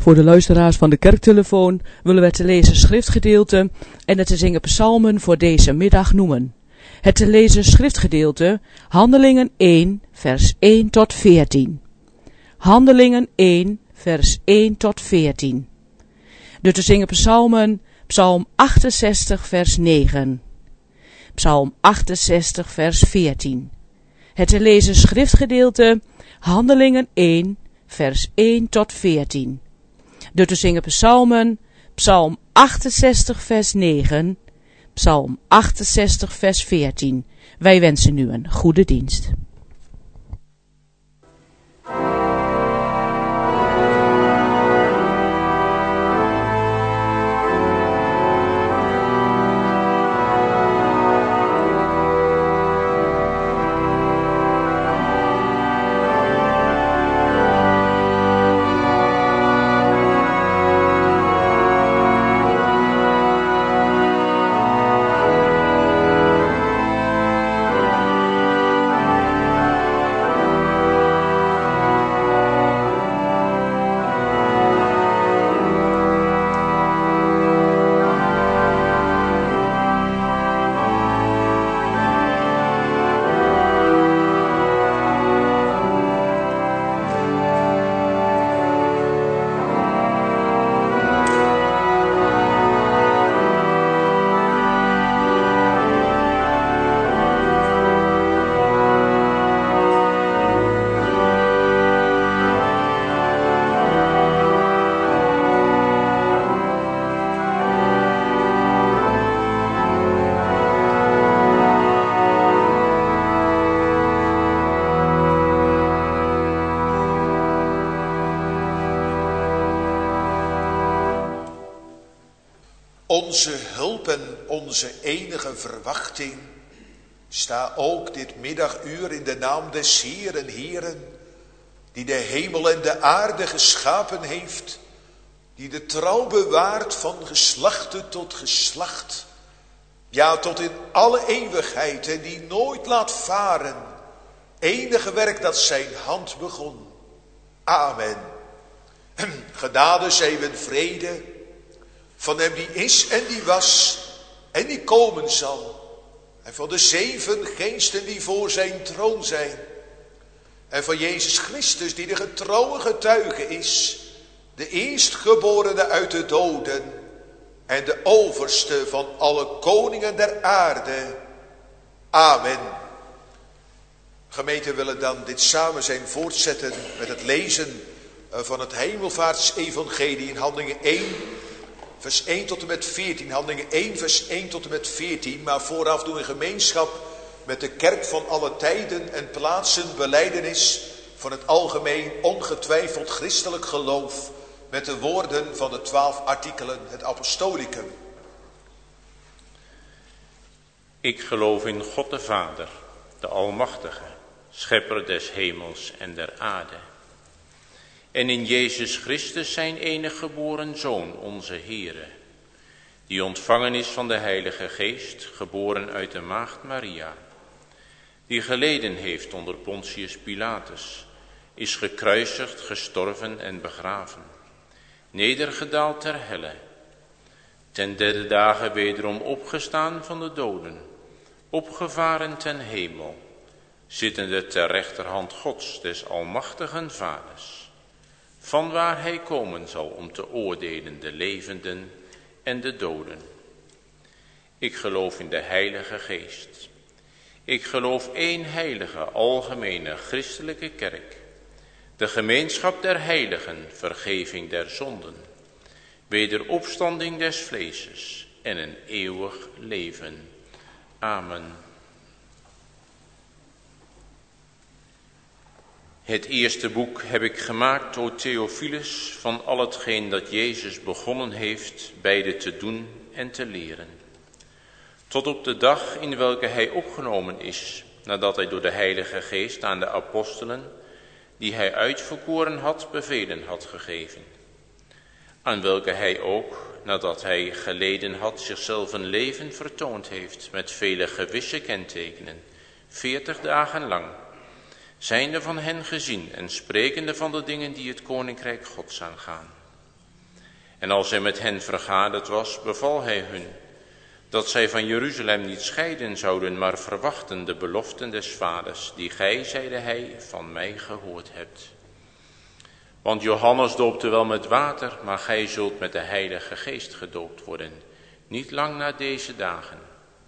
Voor de luisteraars van de kerktelefoon willen we het te lezen schriftgedeelte en het te zingen psalmen voor deze middag noemen. Het te lezen schriftgedeelte, Handelingen 1, vers 1 tot 14. Handelingen 1, vers 1 tot 14. De te zingen psalmen, psalm 68, vers 9. Psalm 68, vers 14. Het te lezen schriftgedeelte, Handelingen 1, vers 1 tot 14. De te zingen psalmen, psalm 68, vers 9, psalm 68, vers 14. Wij wensen nu een goede dienst. Onze hulp en onze enige verwachting, sta ook dit middaguur in de naam des Heeren, Heeren, die de hemel en de aarde geschapen heeft, die de trouw bewaart van geslachte tot geslacht, ja tot in alle eeuwigheid, en die nooit laat varen enige werk dat zijn hand begon. Amen. Genade zij en vrede van hem die is en die was en die komen zal. En van de 7 geesten die voor zijn troon zijn. En van Jezus Christus die de getrouwe getuige is. De eerstgeborene uit de doden. En de overste van alle koningen der aarde. Amen. Gemeente, willen dan dit samen zijn voortzetten met het lezen van het hemelvaartsevangelie in Handelingen 1. Vers 1 tot en met 14, Handelingen 1, vers 1 tot en met 14. Maar vooraf doen we in gemeenschap met de kerk van alle tijden en plaatsen belijdenis van het algemeen ongetwijfeld christelijk geloof. Met de woorden van de 12 artikelen, het apostolicum. Ik geloof in God de Vader, de Almachtige, schepper des hemels en der aarde. En in Jezus Christus zijn enige geboren Zoon, onze Heere, die ontvangen is van de Heilige Geest, geboren uit de maagd Maria, die geleden heeft onder Pontius Pilatus, is gekruisigd, gestorven en begraven, nedergedaald ter helle, ten 3e dagen wederom opgestaan van de doden, opgevaren ten hemel, zittende ter rechterhand Gods, des almachtigen Vaders, vanwaar hij komen zal om te oordelen de levenden en de doden. Ik geloof in de Heilige Geest. Ik geloof één heilige, algemene, christelijke kerk, de gemeenschap der heiligen, vergeving der zonden, wederopstanding des vleeses en een eeuwig leven. Amen. Het eerste boek heb ik gemaakt, o Theophilus, van al hetgeen dat Jezus begonnen heeft beide te doen en te leren. Tot op de dag in welke hij opgenomen is, nadat hij door de Heilige Geest aan de apostelen, die hij uitverkoren had, bevelen had gegeven. Aan welke hij ook, nadat hij geleden had, zichzelf een leven vertoond heeft met vele gewisse kentekenen, 40 dagen lang, zijnde van hen gezien en sprekende van de dingen die het koninkrijk Gods aangaan. En als hij met hen vergaderd was, beval hij hun dat zij van Jeruzalem niet scheiden zouden, maar verwachten de beloften des vaders, die gij, zeide hij, van mij gehoord hebt. Want Johannes doopte wel met water, maar gij zult met de Heilige Geest gedoopt worden, niet lang na deze dagen.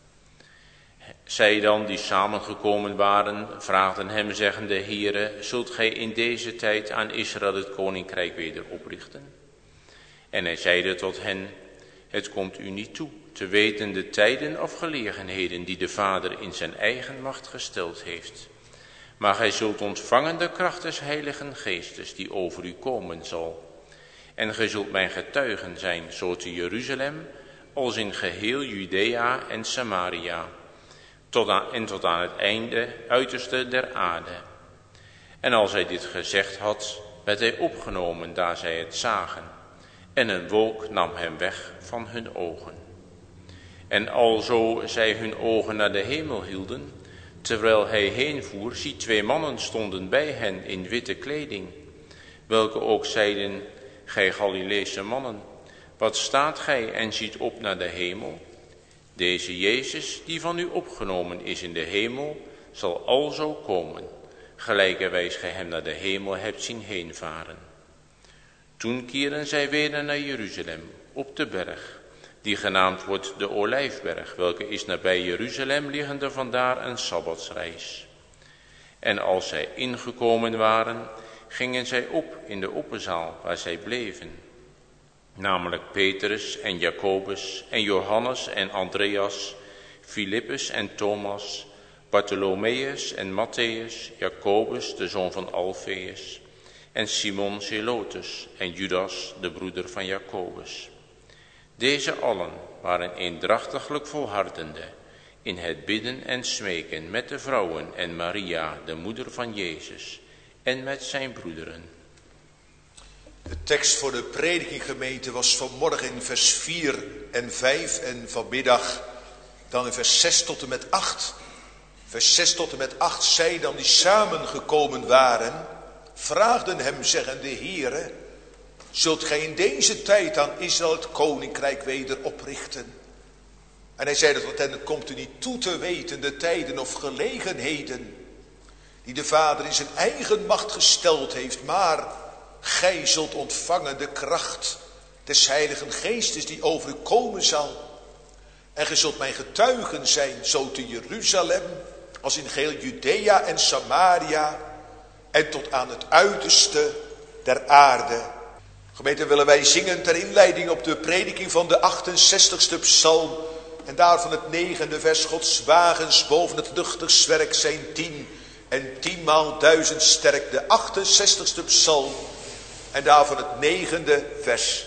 Zij dan, die samengekomen waren, vraagden hem, zeggende, Heere, zult gij in deze tijd aan Israël het koninkrijk weder oprichten? En hij zeide tot hen, het komt u niet toe, te weten de tijden of gelegenheden die de Vader in zijn eigen macht gesteld heeft. Maar gij zult ontvangen de kracht des Heiligen Geestes, die over u komen zal. En gij zult mijn getuigen zijn, zo te Jeruzalem, als in geheel Judea en Samaria, tot aan het einde, uiterste der aarde. En als hij dit gezegd had, werd hij opgenomen, daar zij het zagen. En een wolk nam hem weg van hun ogen. En alzo zij hun ogen naar de hemel hielden, terwijl hij heenvoer, zie 2 mannen stonden bij hen in witte kleding, welke ook zeiden, gij Galileese mannen, wat staat gij en ziet op naar de hemel? Deze Jezus, die van u opgenomen is in de hemel, zal alzo komen, gelijkerwijs gij hem naar de hemel hebt zien heenvaren. Toen keerden zij weer naar Jeruzalem, op de berg, die genaamd wordt de Olijfberg, welke is nabij Jeruzalem liggende vandaar een sabbatsreis. En als zij ingekomen waren, gingen zij op in de opperzaal waar zij bleven. Namelijk Petrus en Jacobus en Johannes en Andreas, Filippus en Thomas, Bartholomeus en Matthäus, Jacobus de zoon van Alfeus, en Simon Zelotes en Judas de broeder van Jacobus. Deze allen waren eendrachtiglijk volhardende in het bidden en smeken met de vrouwen en Maria, de moeder van Jezus, en met zijn broederen. De tekst voor de predikinggemeente was vanmorgen in vers 4 en 5 en vanmiddag dan in vers 6 tot en met 8. Vers 6 tot en met 8, zij dan die samengekomen waren, vraagden hem zeggende, Heere, zult gij in deze tijd aan Israël het koninkrijk weder oprichten? En hij zeide tot hen, het komt u niet toe te weten de tijden of gelegenheden die de Vader in zijn eigen macht gesteld heeft, maar gij zult ontvangen de kracht des Heiligen Geestes die over u komen zal. En gij zult mijn getuigen zijn, zo te Jeruzalem, als in geheel Judea en Samaria, en tot aan het uiterste der aarde. Gemeente, willen wij zingen ter inleiding op de prediking van de 68ste psalm. En daarvan het 9e vers, Gods wagens boven het luchtig zwerk zijn 10 en 10 maal 1000 sterk. De 68ste psalm en daarvan het 9e vers.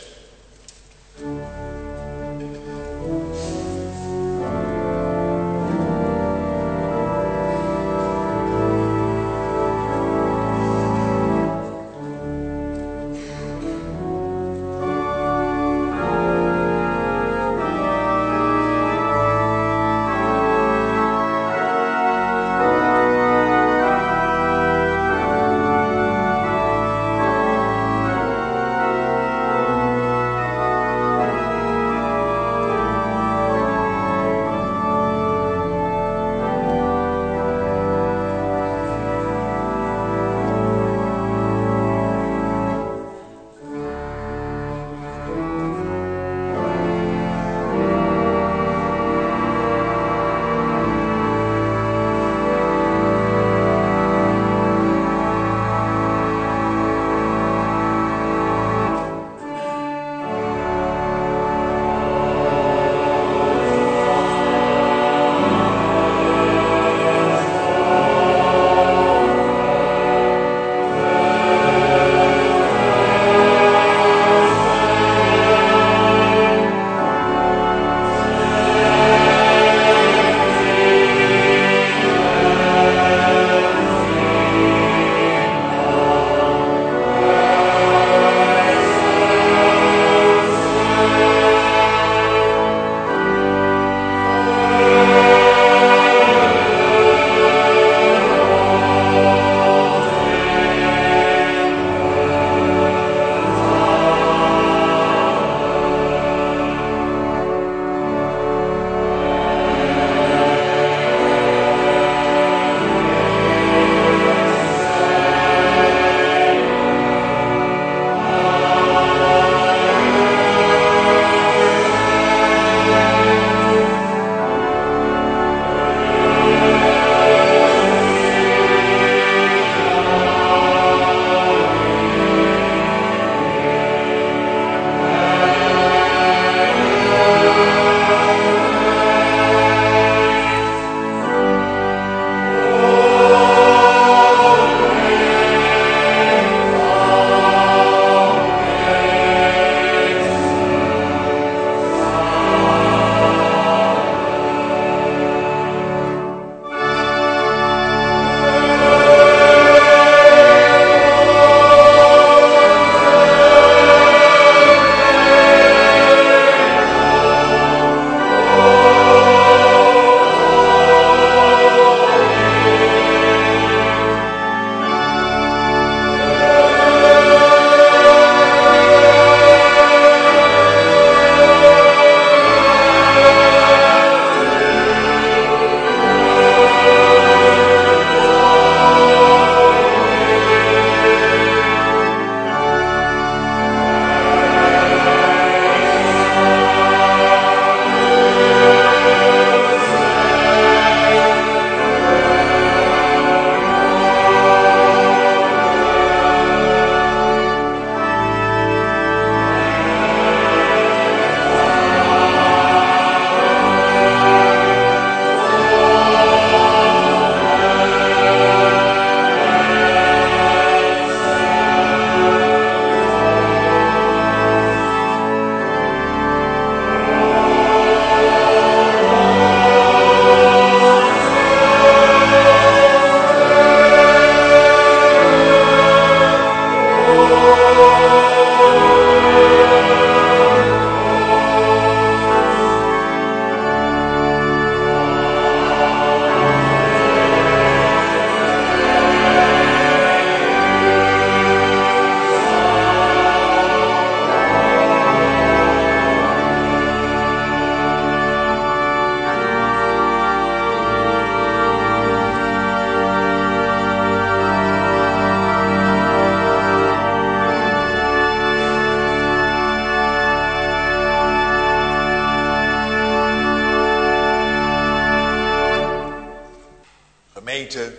Gemeente,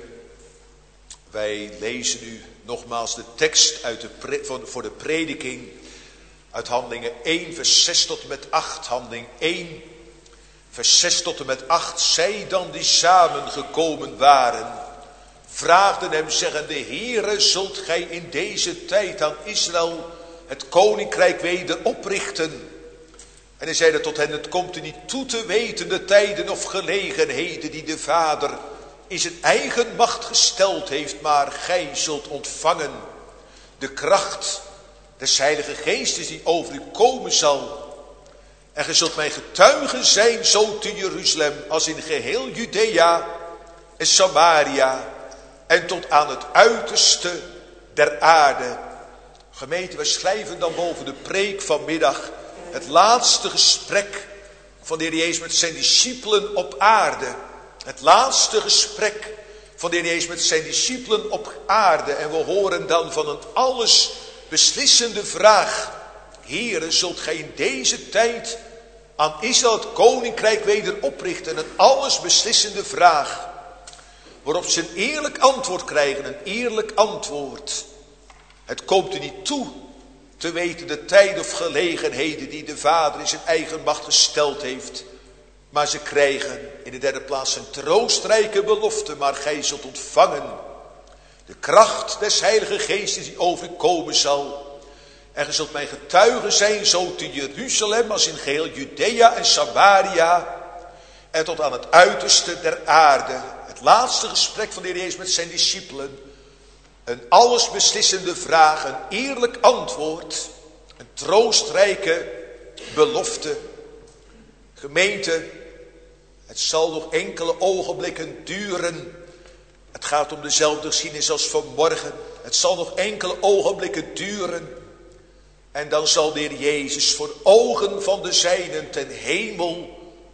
wij lezen nu nogmaals de tekst uit voor de prediking uit Handelingen 1 vers 6 tot en met 8. Handeling 1 vers 6 tot en met 8. Zij dan die samengekomen waren, vraagden hem zeggende: Heere, zult gij in deze tijd aan Israël het koninkrijk weder oprichten? En hij zeide tot hen: Het komt u niet toe te weten de tijden of gelegenheden die de Vader in zijn eigen macht gesteld heeft, maar gij zult ontvangen de kracht des Heilige Geestes die over u komen zal. En gij zult mijn getuigen zijn, zo te Jeruzalem als in geheel Judea en Samaria en tot aan het uiterste der aarde. Gemeente, wij schrijven dan boven de preek vanmiddag het laatste gesprek van de Heer Jezus met zijn discipelen op aarde. Het laatste gesprek van de Heer Jezus met zijn discipelen op aarde. En we horen dan van een alles beslissende vraag: Heere, zult gij in deze tijd aan Israël het koninkrijk weder oprichten? Een alles beslissende vraag, waarop ze een eerlijk antwoord krijgen, een eerlijk antwoord. Het komt u niet toe te weten de tijd of gelegenheden die de Vader in zijn eigen macht gesteld heeft. Maar ze krijgen in de derde plaats een troostrijke belofte: maar gij zult ontvangen de kracht des Heilige Geestes die over u komen zal. En gij zult mijn getuigen zijn, zo te Jeruzalem als in geheel Judea en Samaria en tot aan het uiterste der aarde. Het laatste gesprek van de Heer Jezus met zijn discipelen. Een allesbeslissende vraag, een eerlijk antwoord, een troostrijke belofte. Gemeente, het zal nog enkele ogenblikken duren. Het gaat om dezelfde geschiedenis als vanmorgen. Het zal nog enkele ogenblikken duren. En dan zal de Heer Jezus voor ogen van de zijnen ten hemel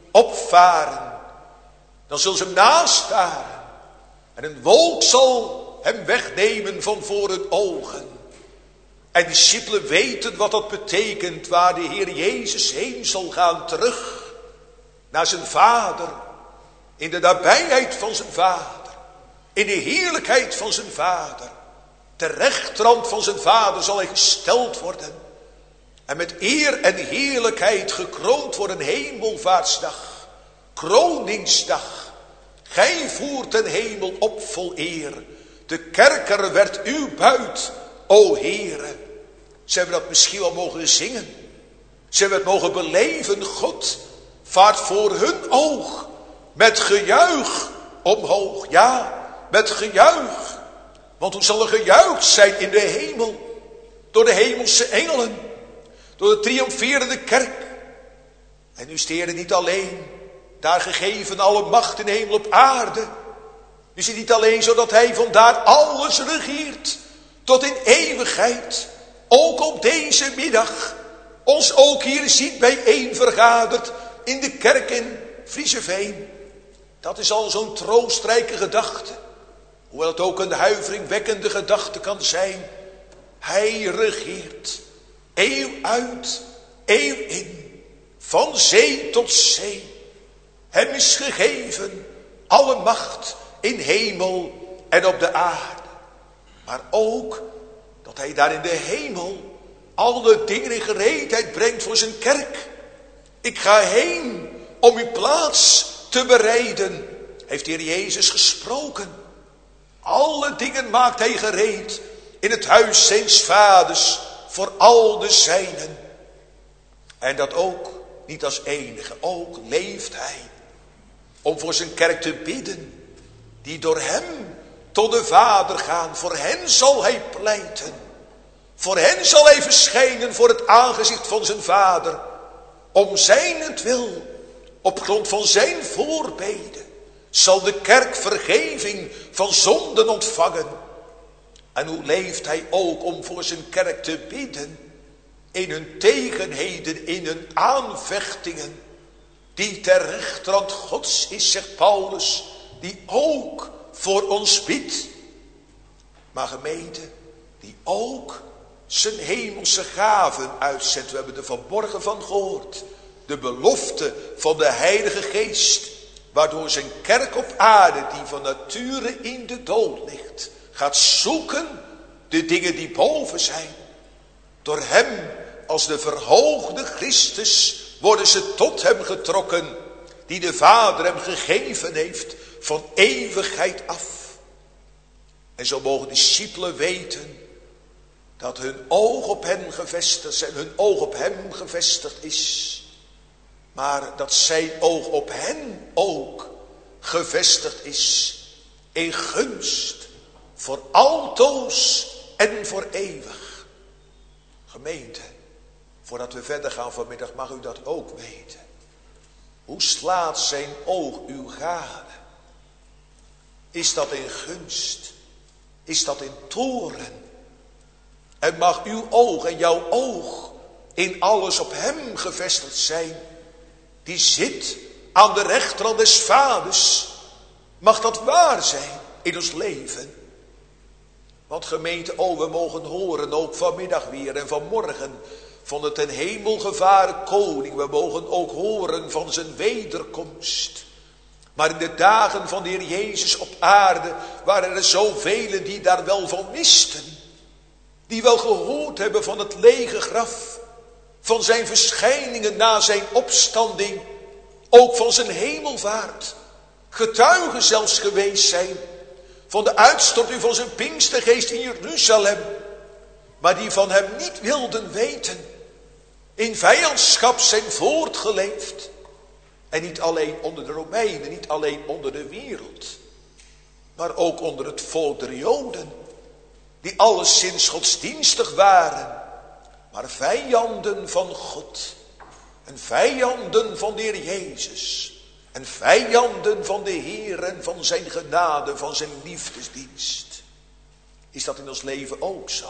opvaren. Dan zullen ze hem nastaren. En een wolk zal hem wegnemen van voor hun ogen. En de discipelen weten wat dat betekent, waar de Heer Jezus heen zal gaan, terug naar zijn Vader. In de nabijheid van zijn Vader. In de heerlijkheid van zijn Vader. Ter rechterhand van zijn Vader zal hij gesteld worden. En met eer en heerlijkheid gekroond worden, hemelvaartsdag. Kroningsdag. Gij voert ten hemel op vol eer. De kerker werd uw buit, o Heere. Ze hebben dat misschien wel mogen zingen. Ze hebben het mogen beleven. God vaart voor hun oog met gejuich omhoog. Ja, met gejuich. Want hoe zal er gejuicht zijn in de hemel? Door de hemelse engelen. Door de triomferende kerk. En nu is de Heer niet alleen daar gegeven alle macht in de hemel op aarde. Nu is het niet alleen zo dat hij vandaar alles regeert. Tot in eeuwigheid. Ook op deze middag. Ons ook hier ziet bijeen vergaderd. In de kerk in Frieseveen. Dat is al zo'n troostrijke gedachte. Hoewel het ook een huiveringwekkende gedachte kan zijn. Hij regeert. Eeuw uit, eeuw in. Van zee tot zee. Hem is gegeven alle macht in hemel en op de aarde. Maar ook dat hij daar in de hemel alle dingen in gereedheid brengt voor zijn kerk. Ik ga heen om uw plaats te bereiden, heeft de Heer Jezus gesproken. Alle dingen maakt hij gereed in het huis zijns vaders voor al de zijnen. En dat ook niet als enige, ook leeft hij om voor zijn kerk te bidden, die door hem tot de Vader gaan. Voor hen zal hij pleiten. Voor hen zal hij verschijnen voor het aangezicht van zijn Vader. Om zijnentwil, op grond van zijn voorbeden, zal de kerk vergeving van zonden ontvangen. En hoe leeft hij ook om voor zijn kerk te bidden? In hun tegenheden, in hun aanvechtingen. Die ter rechterhand Gods is, zegt Paulus. Die ook voor ons bidt. Maar gemeente, die ook zijn hemelse gaven uitzendt. We hebben er vanmorgen van gehoord. De belofte van de Heilige Geest. waardoor zijn kerk op aarde, die van nature in de dood ligt, gaat zoeken de dingen die boven zijn. Door hem als de verhoogde Christus worden ze tot hem getrokken, die de Vader hem gegeven heeft van eeuwigheid af. En zo mogen discipelen weten dat hun oog op hem gevestigd is. Maar dat zijn oog op hen ook gevestigd is in gunst voor altoos en voor eeuwig. Gemeente, voordat we verder gaan vanmiddag mag u dat ook weten. Hoe slaat zijn oog uw gade? Is dat in gunst? Is dat in toorn? En mag uw oog en jouw oog in alles op hem gevestigd zijn, die zit aan de rechterhand des Vaders. Mag dat waar zijn in ons leven? Want gemeente, we mogen horen, ook vanmiddag weer en vanmorgen, van de ten hemel gevaren koning. We mogen ook horen van zijn wederkomst. Maar in de dagen van de Heer Jezus op aarde waren er zoveel die daar wel van wisten. Die wel gehoord hebben van het lege graf, van zijn verschijningen na zijn opstanding, ook van zijn hemelvaart. Getuigen zelfs geweest zijn van de uitstorting van zijn Pinkstergeest in Jeruzalem. Maar die van hem niet wilden weten. In vijandschap zijn voortgeleefd. En niet alleen onder de Romeinen, niet alleen onder de wereld. Maar ook onder het volk der Joden. Die alleszins godsdienstig waren. Maar vijanden van God. En vijanden van de Heer Jezus. En vijanden van de Heer en van zijn genade, van zijn liefdesdienst. Is dat in ons leven ook zo?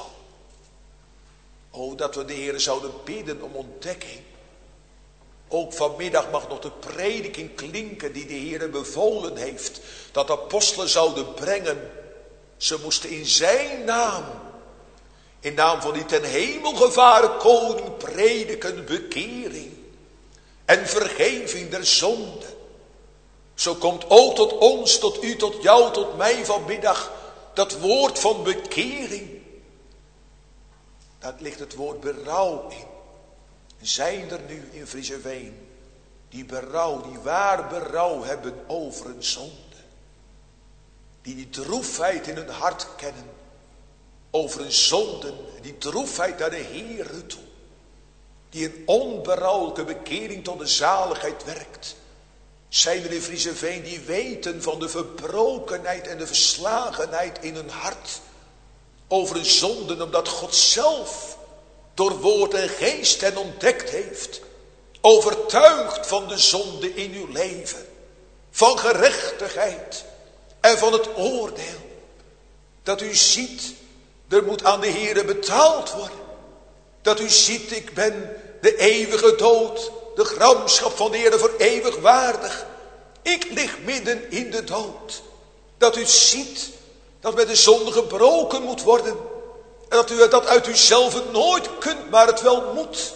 Dat we de Heer zouden bidden om ontdekking. Ook vanmiddag mag nog de prediking klinken die de Heer bevolen heeft. Dat apostelen zouden brengen. Ze moesten in zijn naam, in naam van die ten hemel gevaren koning, prediken bekering en vergeving der zonde. Zo komt ook tot ons, tot u, tot jou, tot mij vanmiddag dat woord van bekering. Daar ligt het woord berouw in. Zijn er nu in Frieseveen die berouw, die waar berouw hebben over een zonde. Die droefheid in hun hart kennen over een zonde. Die droefheid naar de Heer toe. Die een onberouwelijke bekering tot de zaligheid werkt. Zijn er in Frieseveen die weten van de verbrokenheid en de verslagenheid in hun hart. Over een zonde omdat God zelf door woord en geest hen ontdekt heeft. Overtuigd van de zonde in uw leven. Van gerechtigheid en van het oordeel. Dat u ziet, er moet aan de Heere betaald worden. Dat u ziet, ik ben de eeuwige dood, de gramschap van de Heere voor eeuwig waardig. Ik lig midden in de dood. Dat u ziet, dat met de zonde gebroken moet worden. En dat u dat uit uzelf het nooit kunt, maar het wel moet.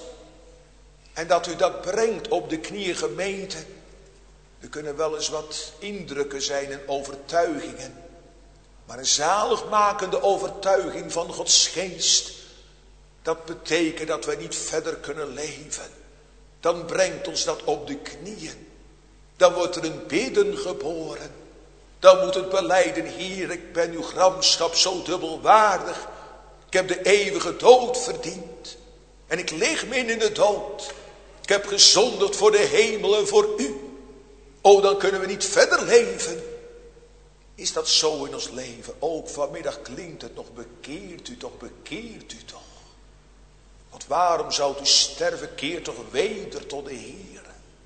En dat u dat brengt op de knieën, gemeente. Er kunnen wel eens wat indrukken zijn en overtuigingen. Maar een zaligmakende overtuiging van Gods geest. Dat betekent dat wij niet verder kunnen leven. Dan brengt ons dat op de knieën. Dan wordt er een bidden geboren. Dan moet het belijden, Heer, ik ben uw gramschap zo dubbelwaardig. Ik heb de eeuwige dood verdiend. En ik lig midden in de dood. Ik heb gezondigd voor de hemel en voor u. Dan kunnen we niet verder leven. Is dat zo in ons leven? Ook vanmiddag klinkt het nog, bekeert u toch, bekeert u toch. Want waarom zou u sterven, keer toch weder tot de Heer.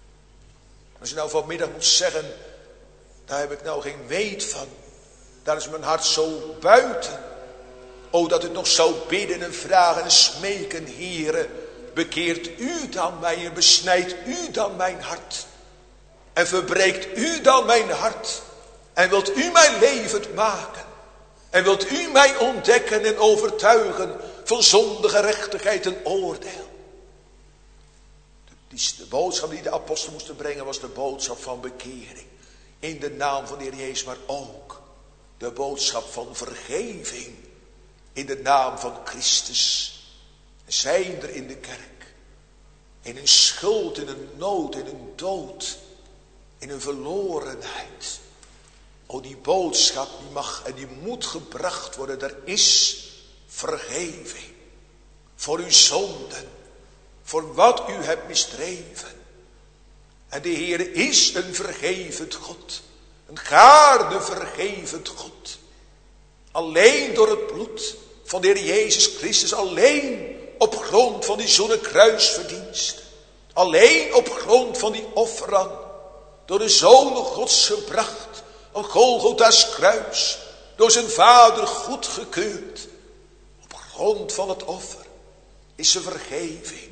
Als je nou vanmiddag moet zeggen, daar heb ik nou geen weet van. Daar is mijn hart zo buiten. Dat u nog zou bidden en vragen en smeken, Heere. Bekeert u dan mij en besnijdt u dan mijn hart. En verbreekt u dan mijn hart. En wilt u mij levend maken. En wilt u mij ontdekken en overtuigen van zonde, gerechtigheid en oordeel. De boodschap die de apostelen moesten brengen was de boodschap van bekering. In de naam van de Heer Jezus, maar ook de boodschap van vergeving. In de naam van Christus. Zijn er in de kerk. In een schuld, in een nood, in een dood. In een verlorenheid. O, die boodschap die mag en die moet gebracht worden. Er is vergeving. Voor uw zonden. Voor wat u hebt misdreven. En de Heer is een vergevend God. Een gaarne vergevend God. Alleen door het bloed van de Heer Jezus Christus. Alleen op grond van die zonnekruisverdienst. Alleen op grond van die offerand. Door de Zoon Gods gebracht. Op Golgotha's kruis. Door zijn Vader goedgekeurd. Op grond van het offer is er vergeving.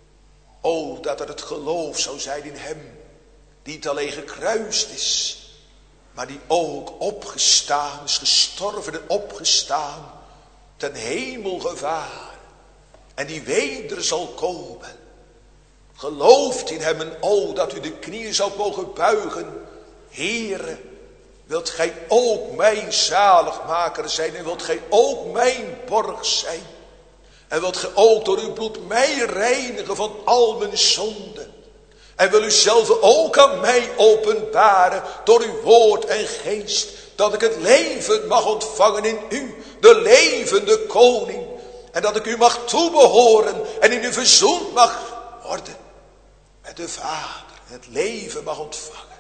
O, dat er het geloof zou zijn in hem. Die niet alleen gekruist is. Maar die ook opgestaan is. Gestorven en opgestaan. Ten hemel gevaar. En die weder zal komen. Gelooft in hem en o, dat u de knieën zou mogen buigen. Heere, wilt gij ook mijn zaligmaker zijn. En wilt gij ook mijn borg zijn. En wilt gij ook door uw bloed mij reinigen van al mijn zonden. En wil u zelf ook aan mij openbaren door uw woord en geest. Dat ik het leven mag ontvangen in u, de levende koning. En dat ik u mag toebehoren en in u verzoend mag worden. Met de Vader en het leven mag ontvangen.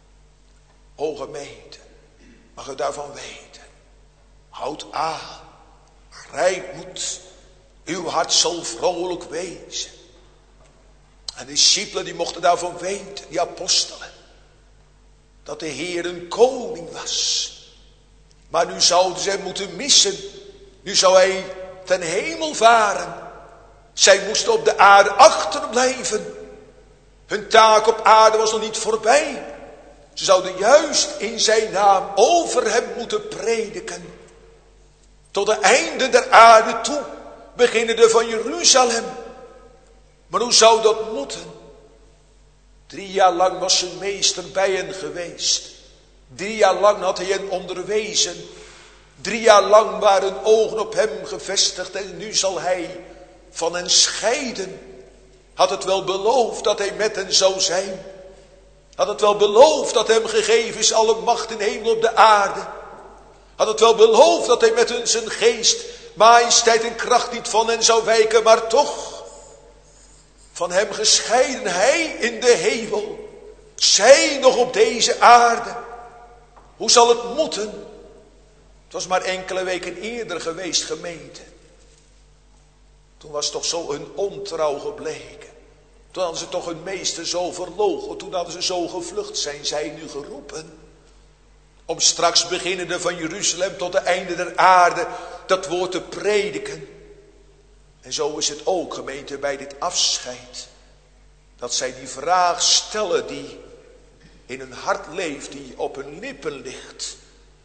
O gemeente, mag u daarvan weten. Houd aan, grijp moed. Uw hart zal vrolijk wezen. En de discipelen die mochten daarvan weten, die apostelen. Dat de Heer een koning was. Maar nu zouden ze hem moeten missen. Nu zou hij ten hemel varen. Zij moesten op de aarde achterblijven. Hun taak op aarde was nog niet voorbij. Ze zouden juist in zijn naam over hem moeten prediken. Tot de einde der aarde toe. Beginnende van Jeruzalem. Maar hoe zou dat moeten? 3 jaar lang was zijn meester bij hen geweest. 3 jaar lang had hij hen onderwezen. 3 jaar lang waren hun ogen op hem gevestigd. En nu zal hij van hen scheiden. Had het wel beloofd dat hij met hen zou zijn. Had het wel beloofd dat hem gegeven is alle macht in hemel op de aarde. Had het wel beloofd dat hij met hun zijn geest, majesteit en kracht niet van hen zou wijken. Maar toch, van hem gescheiden, hij in de hemel. Zij nog op deze aarde. Hoe zal het moeten? Het was maar enkele weken eerder geweest, gemeente. Toen was toch zo hun ontrouw gebleken. Toen hadden ze toch hun meester zo verloochend. Toen hadden ze zo gevlucht. Zijn zij nu geroepen? Om straks beginnende van Jeruzalem tot het einde der aarde dat woord te prediken. En zo is het ook, gemeente, bij dit afscheid. Dat zij die vraag stellen die in hun hart leeft, die op hun lippen ligt.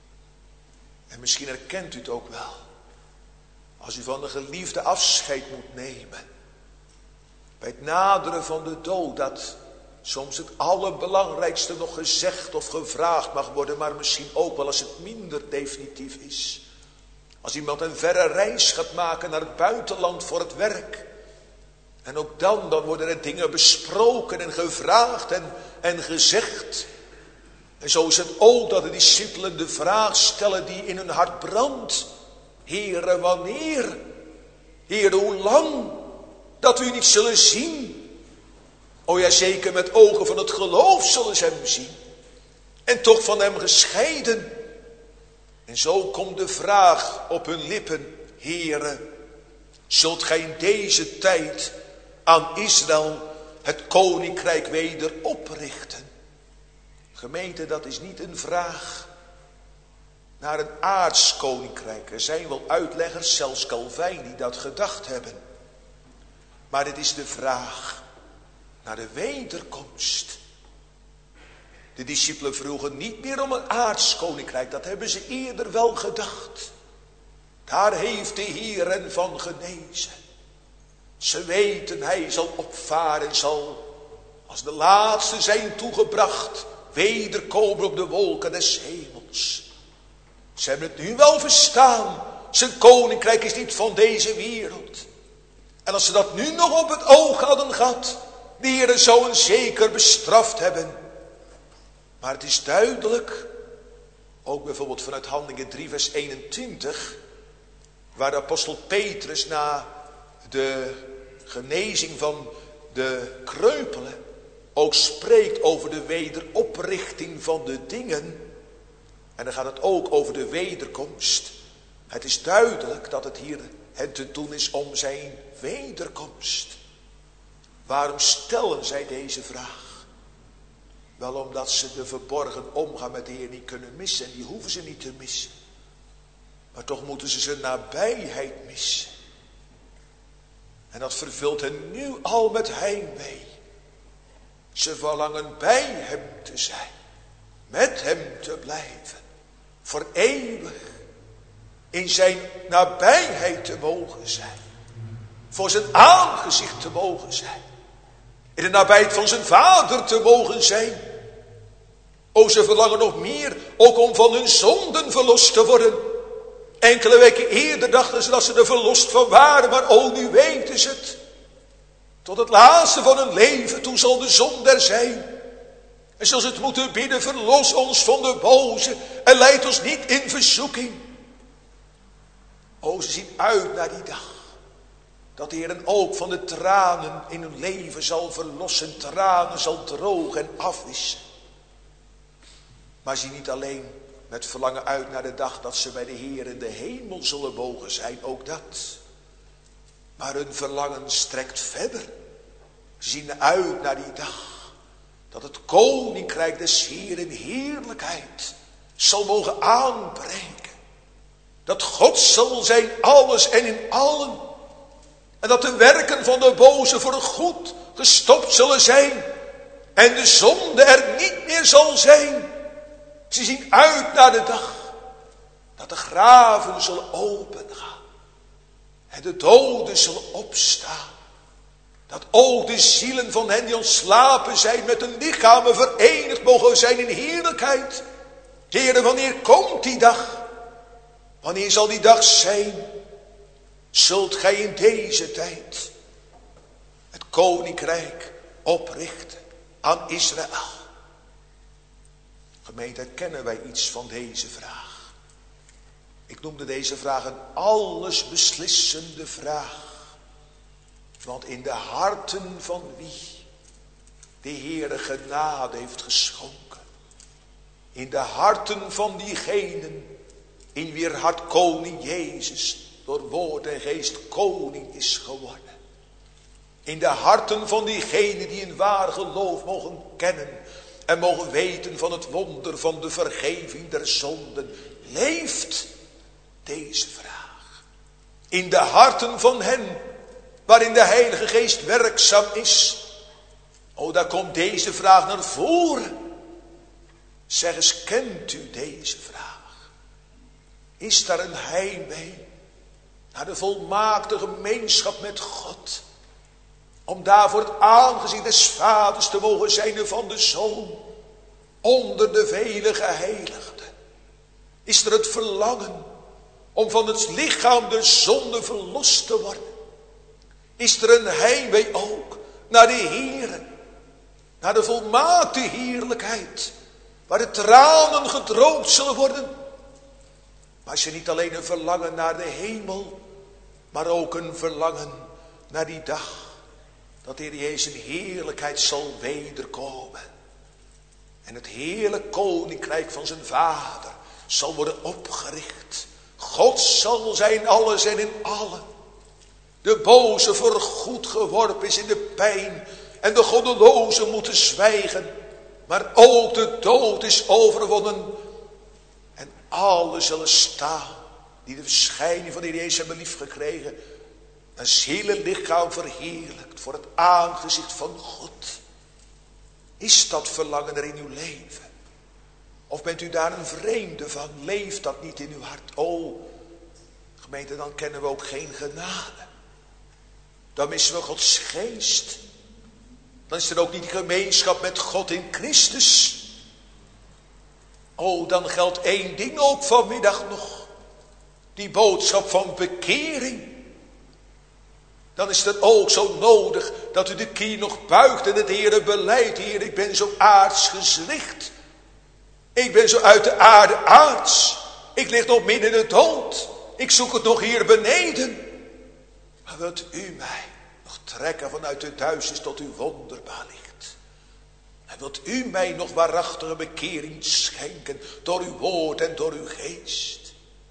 En misschien herkent u het ook wel. Als u van de geliefde afscheid moet nemen. Bij het naderen van de dood, dat soms het allerbelangrijkste nog gezegd of gevraagd mag worden, maar misschien ook wel als het minder definitief is. Als iemand een verre reis gaat maken naar het buitenland voor het werk. En ook dan worden er dingen besproken en gevraagd en gezegd. En zo is het ook dat de discipelen de vraag stellen die in hun hart brandt. Heere, wanneer? Heere, hoe lang? Dat u niet zullen zien. O ja, zeker met ogen van het geloof zullen ze hem zien. En toch van hem gescheiden. En zo komt de vraag op hun lippen. Heere, zult gij in deze tijd aan Israël het koninkrijk weder oprichten? Gemeente, dat is niet een vraag naar een aards koninkrijk. Er zijn wel uitleggers, zelfs Calvijn, die dat gedacht hebben. Maar het is de vraag naar de wederkomst. De discipelen vroegen niet meer om een aards koninkrijk. Dat hebben ze eerder wel gedacht. Daar heeft de Heer hen van genezen. Ze weten, hij zal opvaren, zal als de laatste zijn toegebracht. wederkomen op de wolken des hemels. Ze hebben het nu wel verstaan. Zijn koninkrijk is niet van deze wereld. En als ze dat nu nog op het oog hadden gehad, de Heer zou hen zeker bestraft hebben. Maar het is duidelijk, ook bijvoorbeeld vanuit Handelingen 3 vers 21, waar de apostel Petrus na de genezing van de kreupelen ook spreekt over de wederoprichting van de dingen. En dan gaat het ook over de wederkomst. Het is duidelijk dat het hier hen te doen is om zijn wederkomst. Waarom stellen zij deze vraag? Wel omdat ze de verborgen omgang met de Heer niet kunnen missen. En die hoeven ze niet te missen. Maar toch moeten ze zijn nabijheid missen. En dat vervult hen nu al met heimwee. Ze verlangen bij hem te zijn. Met hem te blijven. Voor eeuwig. In zijn nabijheid te mogen zijn. Voor zijn aangezicht te mogen zijn. In de nabijheid van zijn vader te mogen zijn. O, ze verlangen nog meer. Ook om van hun zonden verlost te worden. Enkele weken eerder dachten ze dat ze er verlost van waren. Maar o, nu weten ze het. Tot het laatste van hun leven toe zal de zonde er zijn. En zullen ze het moeten bidden. Verlos ons van de boze. En leid ons niet in verzoeking. O, ze zien uit naar die dag. Dat de Heer ook van de tranen in hun leven zal verlossen. Tranen zal drogen en afwissen. Maar zie niet alleen met verlangen uit naar de dag dat ze bij de Heer in de hemel zullen mogen zijn. Ook dat. Maar hun verlangen strekt verder. Ze zien uit naar die dag. Dat het koninkrijk des Heer in heerlijkheid zal mogen aanbreken. Dat God zal zijn alles en in allen. En dat de werken van de boze voor goed gestopt zullen zijn. En de zonde er niet meer zal zijn. Ze zien uit naar de dag dat de graven zullen opengaan. En de doden zullen opstaan. Dat ook de zielen van hen die ontslapen zijn met hun lichamen verenigd mogen zijn in heerlijkheid. Heere, wanneer komt die dag? Wanneer zal die dag zijn? Zult gij in deze tijd het koninkrijk oprichten aan Israël? Gemeente, kennen wij iets van deze vraag? Ik noemde deze vraag een allesbeslissende vraag. Want in de harten van wie de Heere genade heeft geschonken. In de harten van diegenen in wier hart koning Jezus door woord en geest koning is geworden. In de harten van diegenen die in waar geloof mogen kennen en mogen weten van het wonder van de vergeving der zonden, leeft deze vraag. In de harten van hen waarin de Heilige Geest werkzaam is. O, daar komt deze vraag naar voren. Zeg eens, kent u deze vraag? Is daar een heimwee naar de volmaakte gemeenschap met God? Om daar voor het aangezicht des vaders te mogen zijn en van de Zoon. Onder de vele geheiligden. Is er het verlangen om van het lichaam der zonde verlost te worden? Is er een heimwee ook naar de Heere. Naar de volmaakte heerlijkheid. Waar de tranen gedroogd zullen worden. Maar is er niet alleen een verlangen naar de hemel. Maar ook een verlangen naar die dag. Dat de Heer Jezus in heerlijkheid zal wederkomen. En het heerlijk koninkrijk van zijn vader zal worden opgericht. God zal zijn alles en in allen. De boze voor goed geworpen is in de pijn. En de goddelozen moeten zwijgen. Maar ook de dood is overwonnen. En alle zullen staan die de verschijning van de Heer Jezus hebben liefgekregen. Een ziel en lichaam verheerlijkt voor het aangezicht van God. Is dat verlangen er in uw leven? Of bent u daar een vreemde van? Leeft dat niet in uw hart? O, gemeente, dan kennen we ook geen genade. Dan missen we Gods geest. Dan is er ook niet gemeenschap met God in Christus. Oh, dan geldt één ding ook vanmiddag nog. Die boodschap van bekering. Dan is het ook zo nodig dat u de knie nog buigt en het Heere belijdt. Heer, ik ben zo aards gezwicht. Ik ben zo uit de aarde aards. Ik lig nog midden in de dood. Ik zoek het nog hier beneden. Maar wilt u mij nog trekken vanuit de duisternis tot uw wonderbaar licht? En wilt u mij nog waarachtige bekering schenken door uw woord en door uw geest?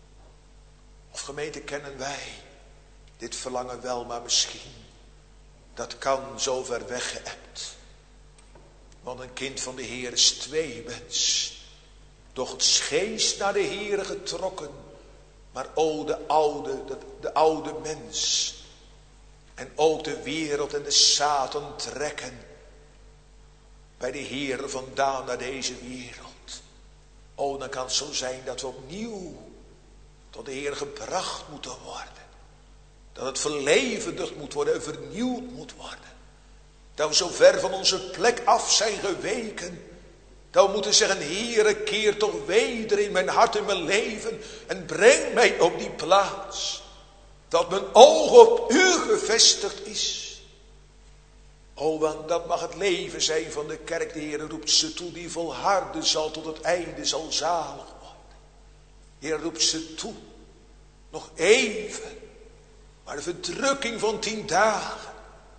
Of gemeente, kennen wij dit verlangen wel, maar misschien dat kan zo ver weggeëpt. Want een kind van de Heer is tweemens. Doch het geest naar de Heere getrokken. Maar o, de oude mens. En ook de wereld en de Satan trekken bij de Heere vandaan naar deze wereld. O, dan kan het zo zijn dat we opnieuw tot de Heer gebracht moeten worden. Dat het verlevendigd moet worden en vernieuwd moet worden. Dat we zo ver van onze plek af zijn geweken. Dat we moeten zeggen, Heere, keer toch weder in mijn hart en mijn leven. En breng mij op die plaats. Dat mijn oog op u gevestigd is. O, want dat mag het leven zijn van de kerk. De Heere roept ze toe, die volharden zal tot het einde, zal zalig worden. De Heer roept ze toe. Nog even. Maar de verdrukking van 10 dagen.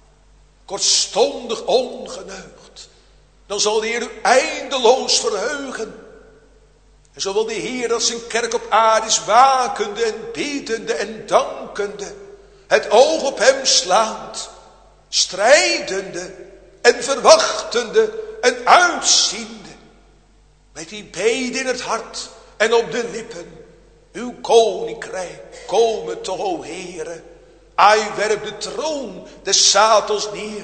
Kortstondig ongeneugd. Dan zal de Heer u eindeloos verheugen. En zo wil de Heer dat zijn kerk op aarde is wakende en biddende en dankende. Het oog op hem slaand. Strijdende en verwachtende en uitziende. Met die bede in het hart en op de lippen. Uw koninkrijk, komen toch, o Heere. Ai, werp de troon des Satans neer.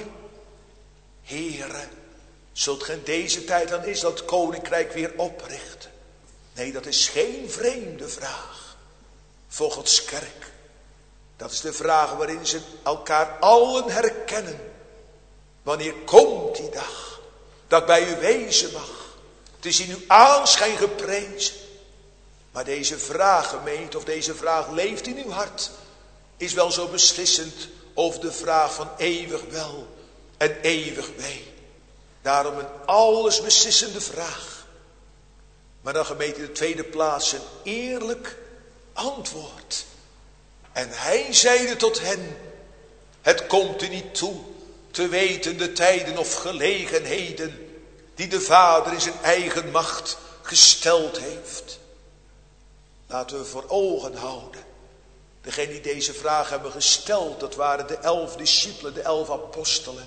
Heere, zult gij in deze tijd dan is dat koninkrijk weer oprichten? Nee, dat is geen vreemde vraag voor Gods kerk. Dat is de vraag waarin ze elkaar allen herkennen. Wanneer komt die dag dat ik bij u wezen mag? Het is in uw aanschijn geprezen. Maar deze vraag, gemeente, of deze vraag leeft in uw hart, is wel zo beslissend over de vraag van eeuwig wel en eeuwig wee. Daarom een alles beslissende vraag. Maar dan, gemeente, in de tweede plaats een eerlijk antwoord. En hij zeide tot hen, het komt u niet toe te weten de tijden of gelegenheden die de Vader in zijn eigen macht gesteld heeft. Laten we voor ogen houden. Degenen die deze vraag hebben gesteld, dat waren de 11 discipelen, de 11 apostelen.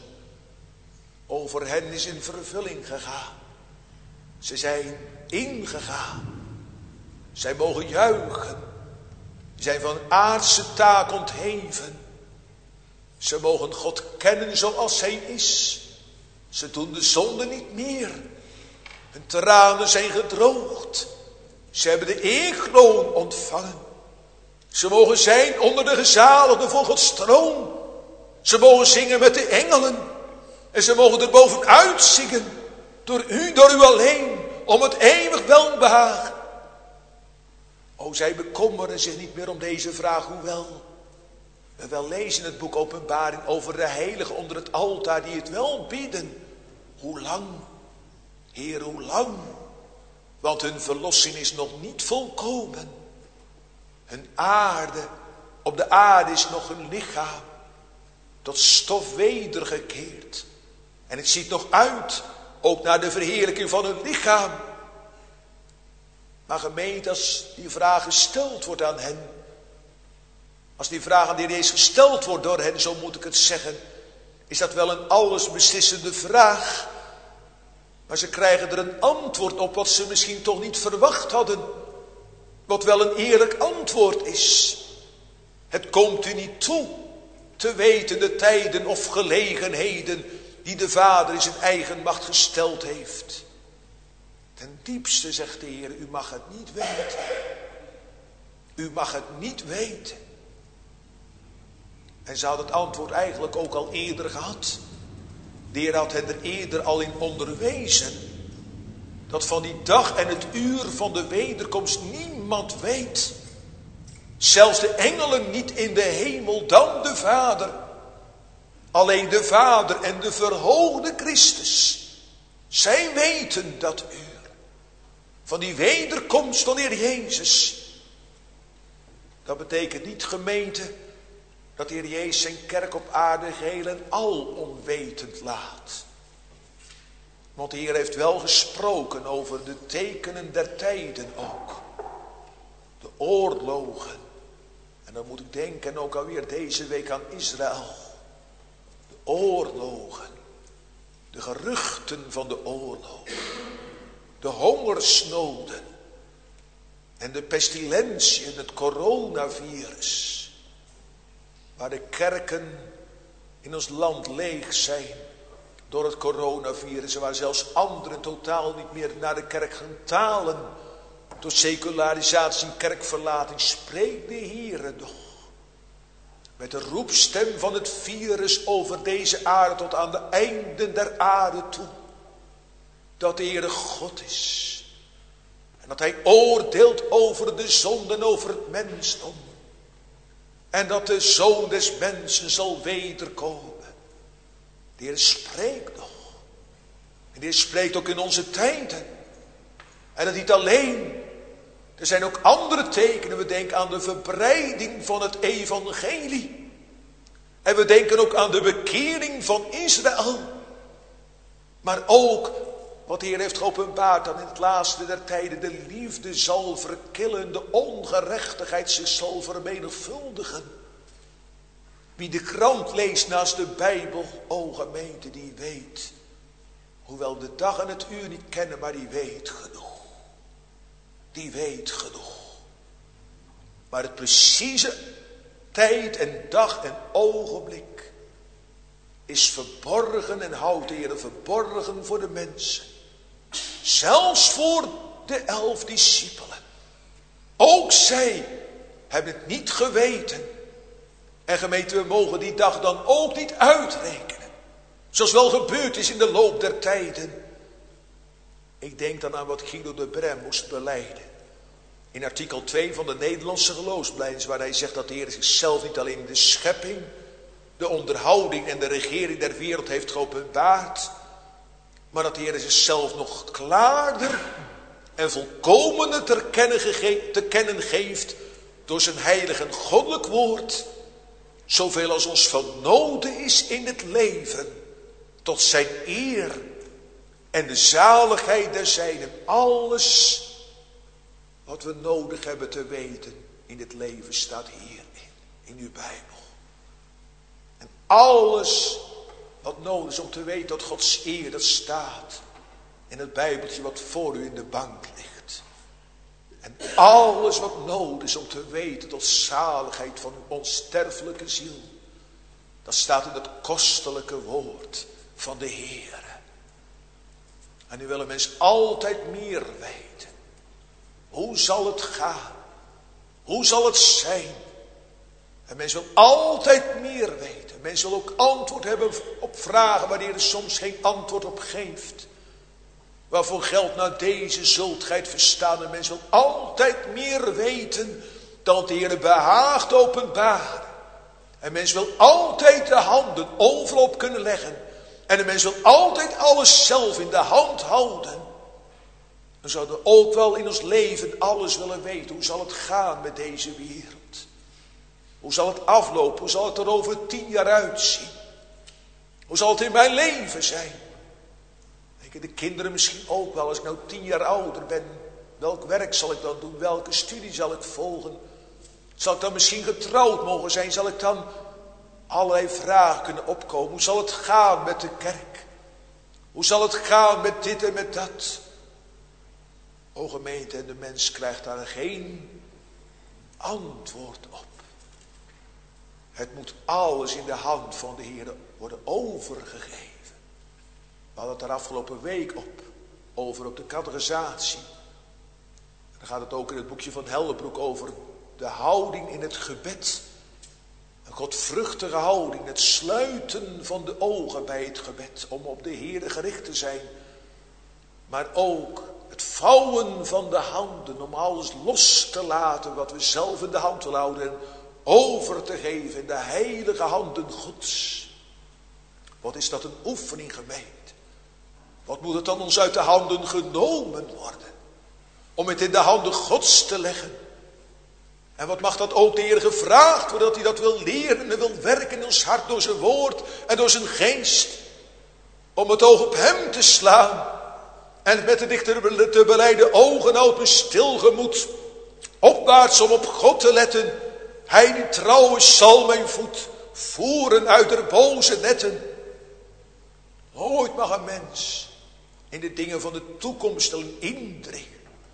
Over hen is in vervulling gegaan. Ze zijn ingegaan. Zij mogen juichen. Ze zijn van aardse taak ontheven. Ze mogen God kennen zoals hij is. Ze doen de zonde niet meer. Hun tranen zijn gedroogd. Ze hebben de eerkroon ontvangen. Ze mogen zijn onder de gezaligden voor Gods troon. Ze mogen zingen met de engelen. En ze mogen er bovenuit zingen. Door u alleen. Om het eeuwig welbehagen. O, zij bekommeren zich niet meer om deze vraag. Hoewel we wel lezen in het boek Openbaring over de heiligen onder het altaar die het wel bidden. Hoe lang? Heer, hoe lang? Want hun verlossing is nog niet volkomen. Hun aarde, op de aarde is nog een lichaam. Tot stof wedergekeerd. En het ziet nog uit, ook naar de verheerlijking van hun lichaam. Maar gemeente, als die vraag gesteld wordt aan hen. Als die vraag aan de Heer gesteld wordt door hen, zo moet ik het zeggen. Is dat wel een allesbeslissende vraag. Maar ze krijgen er een antwoord op wat ze misschien toch niet verwacht hadden. Wat wel een eerlijk antwoord is. Het komt u niet toe te weten de tijden of gelegenheden die de Vader in zijn eigen macht gesteld heeft. Ten diepste zegt de Heer, u mag het niet weten. U mag het niet weten. En ze had het antwoord eigenlijk ook al eerder gehad. De Heer had hen er eerder al in onderwezen. dat van die dag en het uur van de wederkomst niemand weet. Zelfs de engelen niet in de hemel, dan de Vader. Alleen de Vader en de verhoogde Christus. Zij weten dat uur. Van die wederkomst van de Heer Jezus. Dat betekent niet, gemeente, dat de Heer Jezus zijn kerk op aarde geheel en al onwetend laat. Want de Heer heeft wel gesproken over de tekenen der tijden ook. De oorlogen. En dan moet ik denken ook alweer deze week aan Israël. De oorlogen. De geruchten van de oorlog. De hongersnoden. En de pestilentie en het coronavirus. Waar de kerken in ons land leeg zijn door het coronavirus. En waar zelfs anderen totaal niet meer naar de kerk gaan talen. Door secularisatie en kerkverlating. Spreekt de Heere nog. Met de roepstem van het virus over deze aarde tot aan de einden der aarde toe. Dat de Heere God is. En dat Hij oordeelt over de zonde en over het mensdom. En dat de Zoon des mensen zal wederkomen. De Heer spreekt nog. En de Heer spreekt ook in onze tijden. En dat niet alleen. Er zijn ook andere tekenen. We denken aan de verbreiding van het evangelie. En we denken ook aan de bekering van Israël. Maar ook wat de Heer heeft geopenbaard dan in het laatste der tijden. De liefde zal verkillen. De ongerechtigheid zich zal vermenigvuldigen. Wie de krant leest naast de Bijbel, o gemeente, die weet. Hoewel de dag en het uur niet kennen, maar die weet genoeg. Die weet genoeg. Maar het precieze tijd en dag en ogenblik is verborgen en houdt de Heer verborgen voor de mensen. Zelfs voor de 11 discipelen. Ook zij hebben het niet geweten. En gemeente, we mogen die dag dan ook niet uitrekenen. Zoals wel gebeurd is in de loop der tijden. Ik denk dan aan wat Guido de Brem moest belijden. In artikel 2 van de Nederlandse geloofsbelijdenis, waar hij zegt dat de Heer zichzelf niet alleen in de schepping, de onderhouding en de regering der wereld heeft geopenbaard, maar dat de Heer zichzelf nog klaarder en volkomener te kennen geeft door zijn heilig en goddelijk woord, zoveel als ons van noden is in het leven, tot zijn eer en de zaligheid der zijnen. Alles wat we nodig hebben te weten in het leven staat hierin, in uw Bijbel. En alles wat nodig is om te weten dat Gods eer, dat staat in het Bijbeltje wat voor u in de bank ligt. En alles wat nodig is om te weten tot zaligheid van uw onsterfelijke ziel, dat staat in het kostelijke woord van de Heer. En nu wil een mens altijd meer weten. Hoe zal het gaan? Hoe zal het zijn? En mens wil altijd meer weten. Mens wil ook antwoord hebben op vragen waar de Heer soms geen antwoord op geeft. Waarvoor geldt nou deze zult gij het verstaan. En mens wil altijd meer weten dan de Heer behaagt openbaren. En mens wil altijd de handen overal op kunnen leggen. En de mens wil altijd alles zelf in de hand houden. Dan zouden we ook wel in ons leven alles willen weten. Hoe zal het gaan met deze wereld? Hoe zal het aflopen? Hoe zal het er over 10 jaar uitzien? Hoe zal het in mijn leven zijn? Denken de kinderen misschien ook wel, als ik nou 10 jaar ouder ben. Welk werk zal ik dan doen? Welke studie zal ik volgen? Zal ik dan misschien getrouwd mogen zijn? Zal ik dan allerlei vragen kunnen opkomen? Hoe zal het gaan met de kerk? Hoe zal het gaan met dit en met dat? O gemeente, en de mens krijgt daar geen antwoord op. Het moet alles in de hand van de Heer worden overgegeven. We hadden het er afgelopen week over op de catechisatie. En dan gaat het ook in het boekje van Heldenbroek over de houding in het gebed. Een godvruchtige houding, het sluiten van de ogen bij het gebed, om op de Heer gericht te zijn. Maar ook het vouwen van de handen om alles los te laten wat we zelf in de hand willen houden en over te geven in de heilige handen Gods. Wat is dat een oefening, gemeente? Wat moet het dan ons uit de handen genomen worden? Om het in de handen Gods te leggen. En wat mag dat ook de Heer gevraagd worden, dat hij dat wil leren en wil werken in ons hart door zijn woord en door zijn geest. Om het oog op hem te slaan. En met de dichter te belijden, ogen houd me stil gemoed. Opwaarts om op God te letten. Hij die trouw is zal mijn voet voeren uit der boze netten. Nooit mag een mens in de dingen van de toekomst een indringen.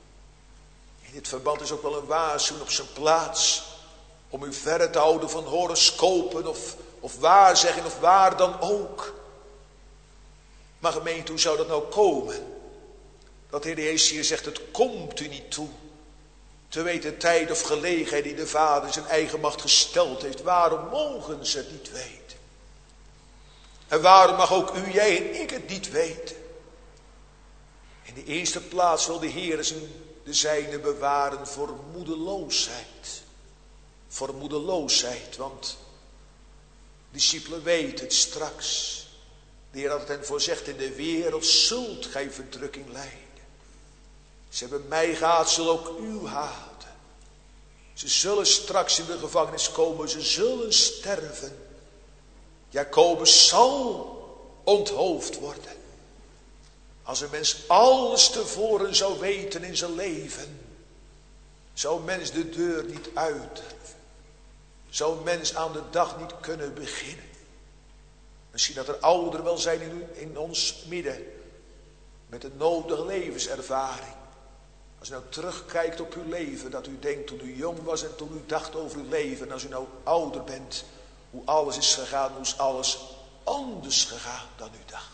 In dit verband is ook wel een waarschuwing op zijn plaats. Om u verre te houden van horoscopen of waarzeggen of waar dan ook. Maar gemeente, hoe zou dat nou komen? Dat de Heer Jezus hier zegt, het komt u niet toe. Te weten tijd of gelegenheid die de Vader in zijn eigen macht gesteld heeft. Waarom mogen ze het niet weten? En waarom mag ook u, jij en ik het niet weten? In de eerste plaats wil de Heer de zijne bewaren voor moedeloosheid. Voor moedeloosheid, want discipelen weten het straks. De Heer had het hen voorzegd, in de wereld zult gij verdrukking lijden. Ze hebben mij gehaat, zullen ook u haten. Ze zullen straks in de gevangenis komen, ze zullen sterven. Jacobus zal onthoofd worden. Als een mens alles tevoren zou weten in zijn leven, zou een mens de deur niet uitdurven. Zou een mens aan de dag niet kunnen beginnen. Misschien dat er ouderen wel zijn in ons midden, met de nodige levenservaring. Als u nou terugkijkt op uw leven, dat u denkt toen u jong was en toen u dacht over uw leven. En als u nou ouder bent, hoe alles is gegaan, hoe is alles anders gegaan dan u dacht.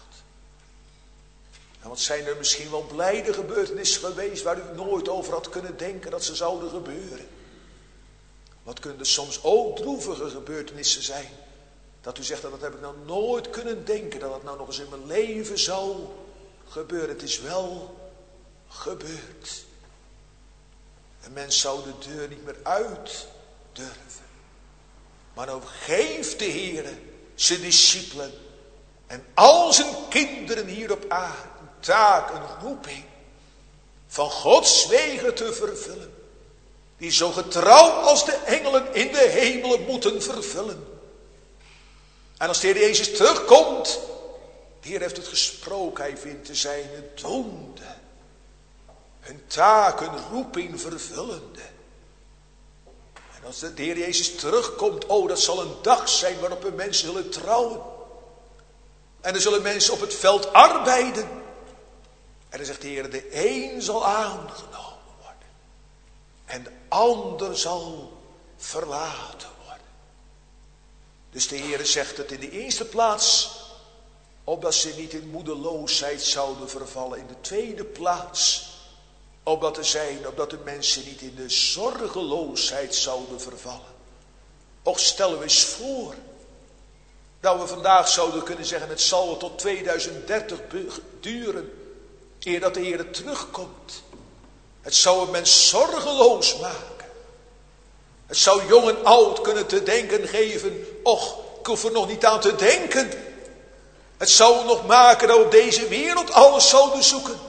En wat zijn er misschien wel blijde gebeurtenissen geweest waar u nooit over had kunnen denken dat ze zouden gebeuren. Wat kunnen er soms ook droevige gebeurtenissen zijn. Dat u zegt, dat heb ik nou nooit kunnen denken, dat het nou nog eens in mijn leven zou gebeuren. Het is wel gebeurd. Een mens zou de deur niet meer uit durven. Maar nou geeft de Heer zijn discipelen en al zijn kinderen hier op aarde een taak, een roeping van Gods wegen te vervullen. Die zo getrouw als de engelen in de hemelen moeten vervullen. En als de Heer Jezus terugkomt, de Heer heeft het gesproken, hij vindt de zijne doende. Hun taak, hun roeping vervullende. En als de Heer Jezus terugkomt, dat zal een dag zijn waarop we mensen zullen trouwen. En er zullen mensen op het veld arbeiden. En dan zegt de Heer, de een zal aangenomen worden. En de ander zal verlaten worden. Dus de Heer zegt het in de eerste plaats, opdat ze niet in moedeloosheid zouden vervallen. In de tweede plaats, opdat de mensen niet in de zorgeloosheid zouden vervallen. Och, stellen we eens voor dat we vandaag zouden kunnen zeggen, het zal tot 2030 duren eer dat de Heer terugkomt. Het zou een mens zorgeloos maken. Het zou jong en oud kunnen te denken geven, och, ik hoef er nog niet aan te denken. Het zou nog maken dat we op deze wereld alles zouden zoeken.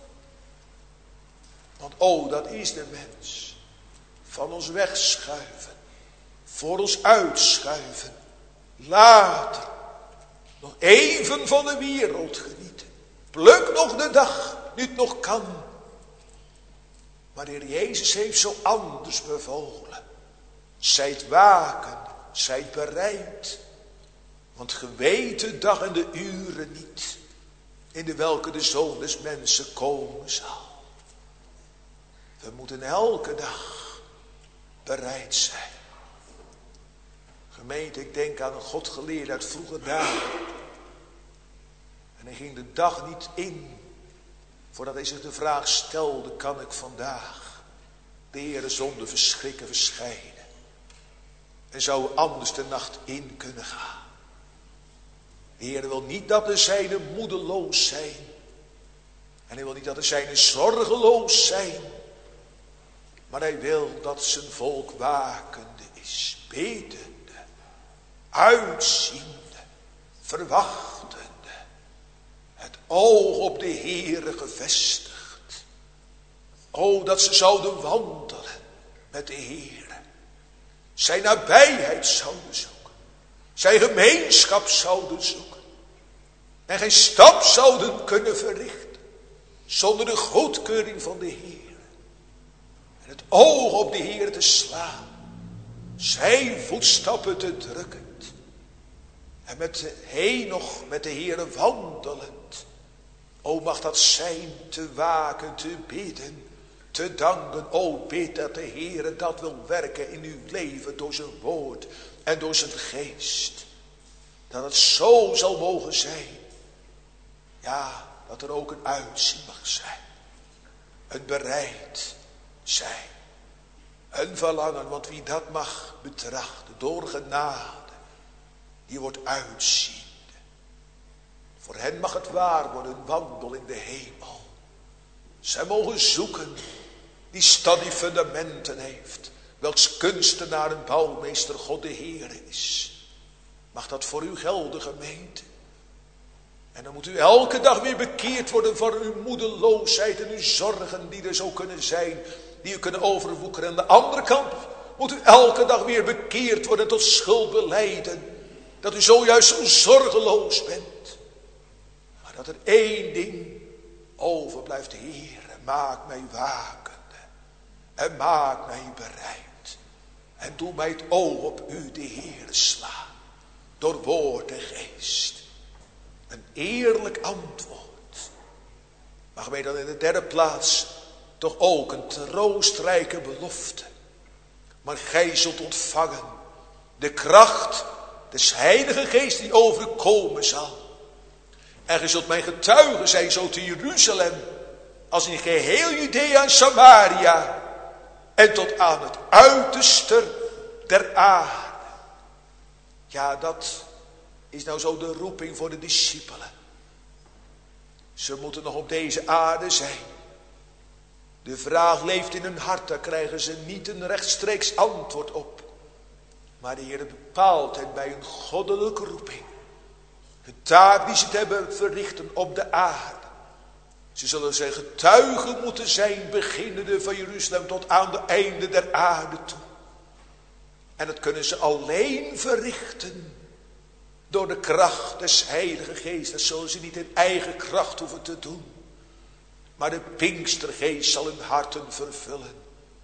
Want dat is de mens. Van ons wegschuiven. Voor ons uitschuiven. Later. Nog even van de wereld genieten. Pluk nog de dag, nu het nog kan. Maar de Heer Jezus heeft zo anders bevolen. Zijt waken, zijt bereid. Want ge weet de dag en de uren niet, in de welke de Zoon des Mensen komen zal. We moeten elke dag bereid zijn. Gemeente, ik denk aan een Godgeleerde uit vroeger dagen. En hij ging de dag niet in, voordat hij zich de vraag stelde, kan ik vandaag de Heere zonder verschrikken verschijnen? En zou er anders de nacht in kunnen gaan? De Heer wil niet dat de zijnen moedeloos zijn. En hij wil niet dat de zijnen zorgeloos zijn. Maar hij wil dat zijn volk wakende is. Bedende. Uitziende. Verwachtende. Het oog op de Heere gevestigd. O, dat ze zouden wandelen met de Heere. Zijn nabijheid zouden zoeken. Zijn gemeenschap zouden zoeken. En geen stap zouden kunnen verrichten zonder de goedkeuring van de Heer. En het oog op de Heer te slaan. Zijn voetstappen te drukkend. En met Henoch met de Heer wandelend. O, mag dat zijn te waken, te bidden, te danken. O, bid dat de Heer dat wil werken in uw leven door zijn woord en door zijn geest. Dat het zo zal mogen zijn. Ja, dat er ook een uitzien mag zijn. Een bereid zijn. Een verlangen, want wie dat mag betrachten door genade, die wordt uitziende. Voor hen mag het waar worden, een wandel in de hemel. Zij mogen zoeken die stad die fundamenten heeft, welks kunstenaar en bouwmeester God de Heer is. Mag dat voor u gelden, gemeente? En dan moet u elke dag weer bekeerd worden van uw moedeloosheid en uw zorgen die er zo kunnen zijn, die u kunnen overwoekeren. Aan de andere kant moet u elke dag weer bekeerd worden tot schuldbelijden, dat u zojuist zo zorgeloos bent. Maar dat er één ding overblijft, Heere, maak mij wakende en maak mij bereid. En doe mij het oog op u, de Heere, slaan, door woord en geest. Een eerlijk antwoord. Mag mij dan in de derde plaats toch ook een troostrijke belofte. Maar gij zult ontvangen de kracht des Heilige Geest die over u komen zal. En gij zult mijn getuige zijn, zo te Jeruzalem als in geheel Judea en Samaria en tot aan het uiterste der aarde. Ja, dat is nou zo de roeping voor de discipelen. Ze moeten nog op deze aarde zijn. De vraag leeft in hun hart, daar krijgen ze niet een rechtstreeks antwoord op. Maar de Heer bepaalt hen bij een goddelijke roeping. De taak die ze hebben verrichten op de aarde. Ze zullen zijn getuigen moeten zijn, beginnende van Jeruzalem tot aan de einde der aarde toe. En dat kunnen ze alleen verrichten door de kracht des Heilige Geest. Dat zullen ze niet in eigen kracht hoeven te doen. Maar de Pinkstergeest zal hun harten vervullen.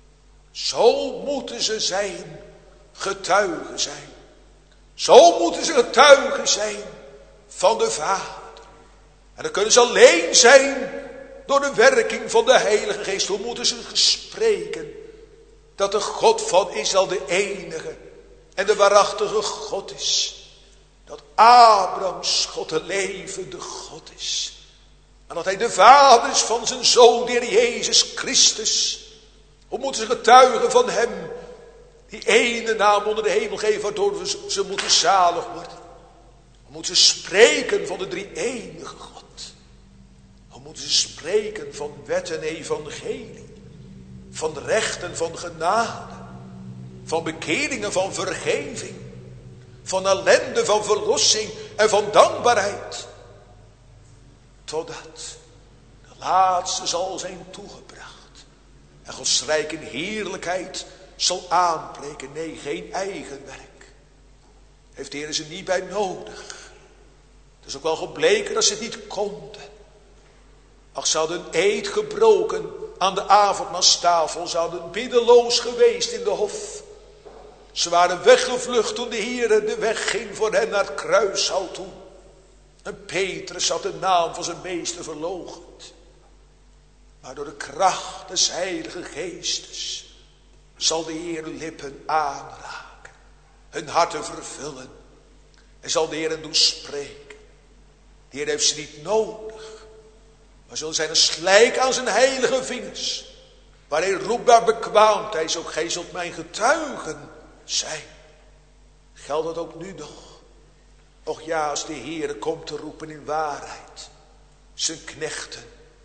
Zo moeten ze zijn, getuigen zijn. Zo moeten ze getuigen zijn van de Vader. En dat kunnen ze alleen zijn door de werking van de Heilige Geest. Hoe moeten ze spreken? Dat de God van Israël de enige en de waarachtige God is. Dat Abrahams God de levende God is. En dat hij de vader is van zijn zoon, de Heer Jezus Christus. Hoe moeten ze getuigen van hem? Die ene naam onder de hemel geven waardoor ze moeten zalig worden. Hoe moeten ze spreken van de drie-enige God? Hoe moeten ze spreken van wet en evangelie? Van recht en van genade. Van bekering en van vergeving. Van ellende, van verlossing en van dankbaarheid. Totdat de laatste zal zijn toegebracht. En Gods rijk in heerlijkheid zal aanbreken. Nee, geen eigen werk. Heeft de Heer ze niet bij nodig. Het is ook wel gebleken dat ze het niet konden. Ach, ze hadden een eed gebroken aan de avondmaalstafel. Ze hadden biddeloos geweest in de hof. Ze waren weggevlucht toen de Heer de weg ging voor hen naar het kruishout toe. En Petrus had de naam van zijn meester verloochend. Maar door de kracht des Heilige Geestes zal de Heer hun lippen aanraken. Hun harten vervullen. En zal de Heer hen doen spreken. De Heer heeft ze niet nodig. Maar zullen zijn een slijk aan zijn heilige vingers. Waar hij roepbaar bekwaamd is. Ook gij zult mijn getuigen zijn. Geldt dat ook nu nog? Och ja, als de Heer komt te roepen in waarheid. Zijn knechten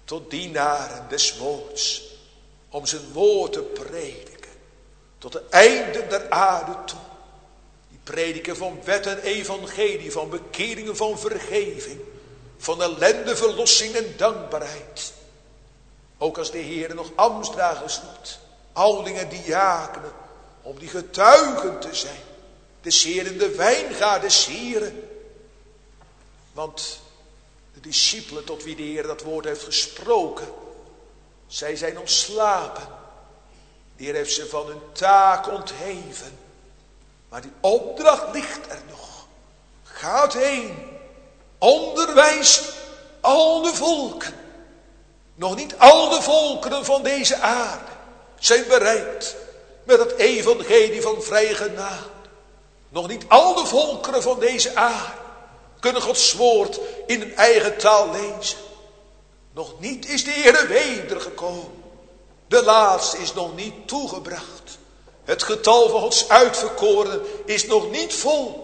tot dienaren des woords, om zijn woord te prediken, tot de einden der aarde toe. Die prediken van wet en evangelie, van bekeringen, van vergeving, van ellende, verlossing en dankbaarheid. Ook als de Heer nog ambtsdragers roept, ouderlingen en diakenen, om die getuigen te zijn. De Heer in de wijngaard des Heren. Want de discipelen tot wie de Heer dat woord heeft gesproken, zij zijn ontslapen. De Heer heeft ze van hun taak ontheven. Maar die opdracht ligt er nog. Gaat heen, onderwijst al de volken. Nog niet al de volkeren van deze aarde zijn bereikt met het evangelie van vrije genade. Nog niet al de volkeren van deze aarde kunnen Gods woord in hun eigen taal lezen. Nog niet is de Heer wedergekomen. De laatste is nog niet toegebracht. Het getal van Gods uitverkorenen is nog niet vol.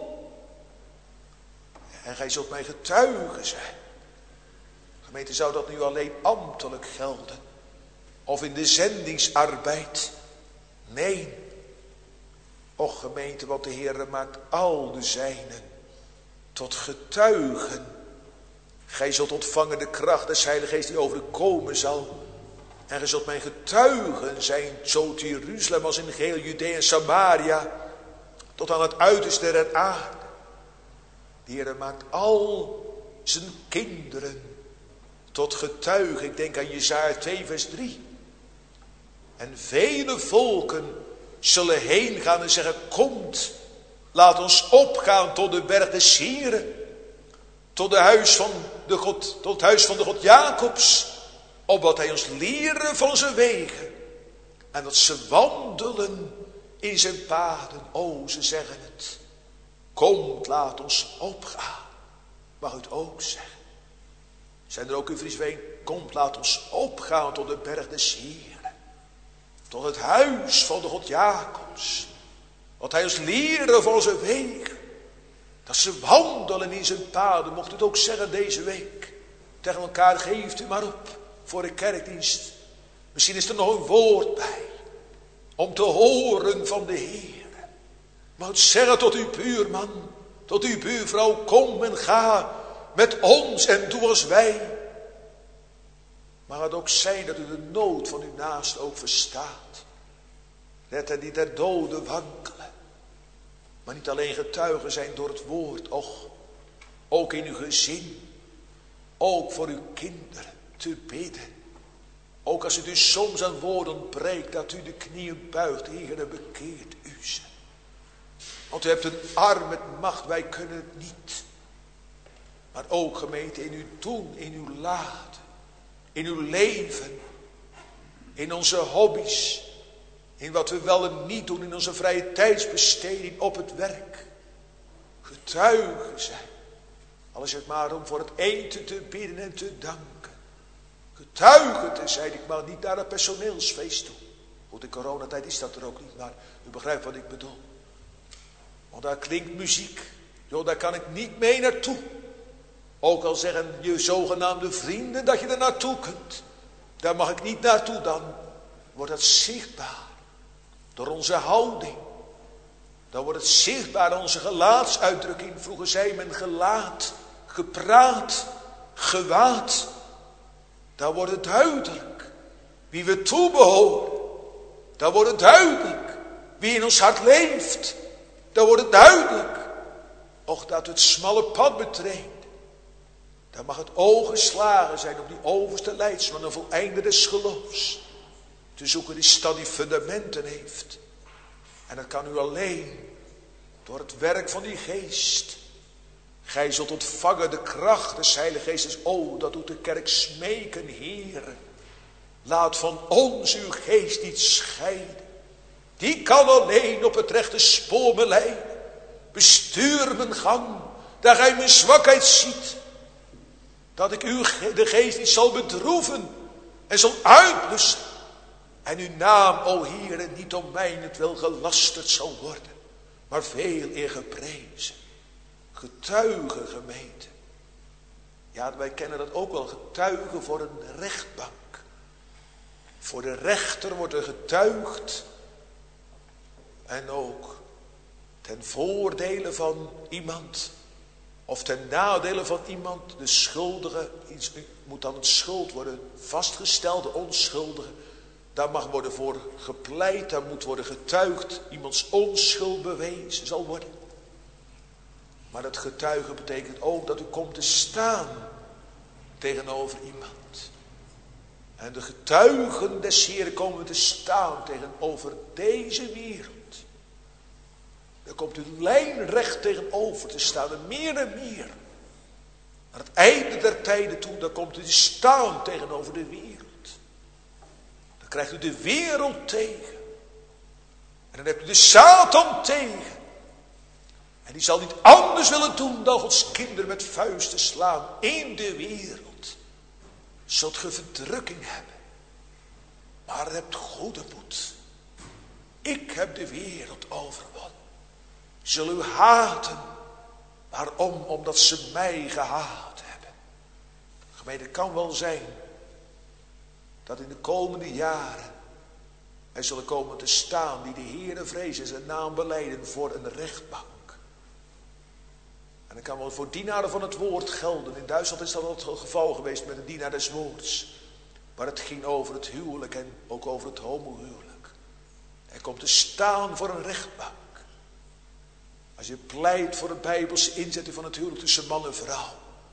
En gij zult mij getuige zijn. Gemeente, zou dat nu alleen ambtelijk gelden? Of in de zendingsarbeid? Nee. Och gemeente, want de Heer maakt al de zijnen tot getuigen. Gij zult ontvangen de kracht des Heilige Geest die over u komen zal. En gij zult mijn getuigen zijn, zo te Jeruzalem als in geheel Judea en Samaria, tot aan het uiterste der aarde. De Heer maakt al zijn kinderen tot getuigen. Ik denk aan Jesaja 2 vers 3. En vele volken zullen heen gaan en zeggen, komt, laat ons opgaan tot de berg des Heren, tot het huis van de God Jacobs, opdat hij ons leren van zijn wegen en dat ze wandelen in zijn paden. O, ze zeggen het. Komt, laat ons opgaan. Mag u het ook zeggen? Zijn er ook in Friesveen? Komt, laat ons opgaan tot de berg des Heren, tot het huis van de God Jacobs, wat hij ons leren van zijn wegen, dat ze wandelen in zijn paden. Mocht u het ook zeggen deze week tegen elkaar, geeft u maar op voor de kerkdienst. Misschien is er nog een woord bij om te horen van de Heer. Maar het zeggen tot uw buurman, tot uw buurvrouw, kom en ga met ons en doe als wij. Maar het ook zijn dat u de nood van uw naaste ook verstaat. Red hen die ter dode wankelen. Maar niet alleen getuigen zijn door het woord, och, ook in uw gezin, ook voor uw kinderen te bidden. Ook als het u soms aan woord ontbreekt, dat u de knieën buigt, Heer, bekeert u ze. Want u hebt een arm met macht, wij kunnen het niet. Maar ook gemeente, in uw doen, in uw laten, in uw leven, in onze hobby's, in wat we wel en niet doen, in onze vrije tijdsbesteding op het werk. Getuigen zijn. Al is het maar om voor het eten te bidden en te danken. Getuigen te zijn. Ik mag niet naar een personeelsfeest toe. Goed, in coronatijd is dat er ook niet, maar u begrijpt wat ik bedoel. Want daar klinkt muziek. Joh, daar kan ik niet mee naartoe. Ook al zeggen je zogenaamde vrienden dat je er naartoe kunt. Daar mag ik niet naartoe, dan wordt het zichtbaar. Door onze houding. Dan wordt het zichtbaar aan onze gelaatsuitdrukking. Vroeger zei men gelaat, gepraat, gewaad. Dan wordt het duidelijk wie we toebehoren. Dan wordt het duidelijk wie in ons hart leeft. Dan wordt het duidelijk. Och, dat we het smalle pad betreden. Dan mag het oog geslagen zijn op die overste leidsman en voleinde des geloofs. Te zoeken die stad die fundamenten heeft. En dat kan u alleen door het werk van die geest. Gij zult ontvangen de kracht des Heilige Geestes. O, dat doet de kerk smeken, Heere. Laat van ons uw geest niet scheiden. Die kan alleen op het rechte spoor me leiden. Bestuur mijn gang, daar gij mijn zwakheid ziet. Dat ik de geest niet zal bedroeven en zal uitblussen. En uw naam, o Heere, niet om mijnentwil gelasterd zal worden, maar veel eer geprezen. Getuige gemeente. Ja, wij kennen dat ook wel, getuigen voor een rechtbank. Voor de rechter wordt er getuigd. En ook ten voordele van iemand. Of ten nadele van iemand. De schuldige, iets moet dan het schuld worden vastgesteld, de onschuldige. Daar mag worden voor gepleit, daar moet worden getuigd. Iemands onschuld bewezen zal worden. Maar dat getuigen betekent ook dat u komt te staan tegenover iemand. En de getuigen des Heeren komen te staan tegenover deze wereld. Daar komt u lijnrecht tegenover te staan en meer. Aan het einde der tijden toe, dan komt u te staan tegenover de wereld. Dan krijgt u de wereld tegen. En dan hebt u de Satan tegen. En die zal niet anders willen doen dan Gods kinderen met vuisten slaan. In de wereld zult ge verdrukking hebben. Maar hebt goede moed. Ik heb de wereld overwonnen. Zullen u haten. Waarom? Omdat ze mij gehaat hebben. Gemeente, het kan wel zijn dat in de komende jaren er zullen komen te staan die de Heere vrezen en zijn naam belijden voor een rechtbank. En dat kan wel voor dienaren van het woord gelden. In Duitsland is dat al het geval geweest met een dienaar des woords. Maar het ging over het huwelijk en ook over het homohuwelijk. Er komt te staan voor een rechtbank. Als je pleit voor een bijbelse inzetting van het huwelijk tussen man en vrouw.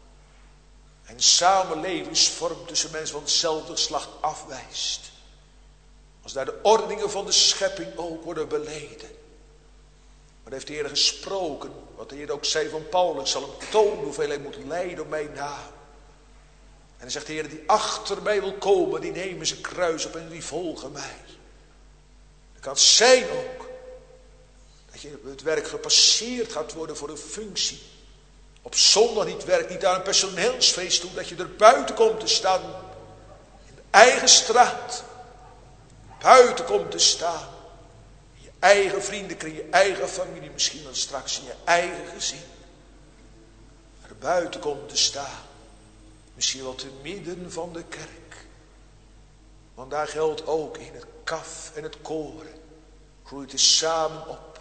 En samenlevingsvorm tussen mensen van hetzelfde geslacht afwijst. Als daar de ordeningen van de schepping ook worden beleden. Maar heeft de Heer gesproken, wat de Heer ook zei van Paulus, zal hem tonen hoeveel hij moet lijden om mijn naam. En hij zegt, de Heer die achter mij wil komen, die nemen zijn kruis op en die volgen mij. Het kan zijn ook, dat je het werk gepasseerd gaat worden voor een functie. Op zondag niet werkt, niet aan een personeelsfeest toe, dat je er buiten komt te staan. In de eigen straat. Buiten komt te staan. In je eigen vriendenkring, je eigen familie, misschien dan straks in je eigen gezin. Er buiten komt te staan. Misschien wel te midden van de kerk. Want daar geldt ook in het kaf en het koren. Groeit het samen op.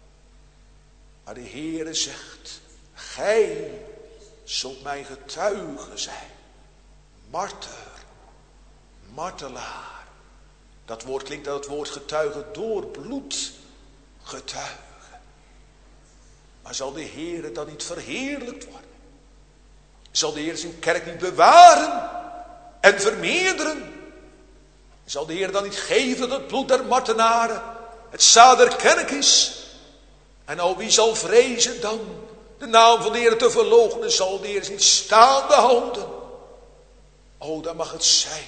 Maar de Heere zegt, gij zult mijn getuige zijn. Marter, martelaar. Dat woord klinkt uit het woord getuige door bloed getuigen. Maar zal de Heere dan niet verheerlijkt worden? Zal de Heer zijn kerk niet bewaren en vermeerderen? Zal de Heer dan niet geven dat het bloed der martenaren het zaad der kerk is? En al wie zal vrezen dan de naam van de Heer te verloochenen, zal de Heer niet staande houden. O, dan mag het zijn.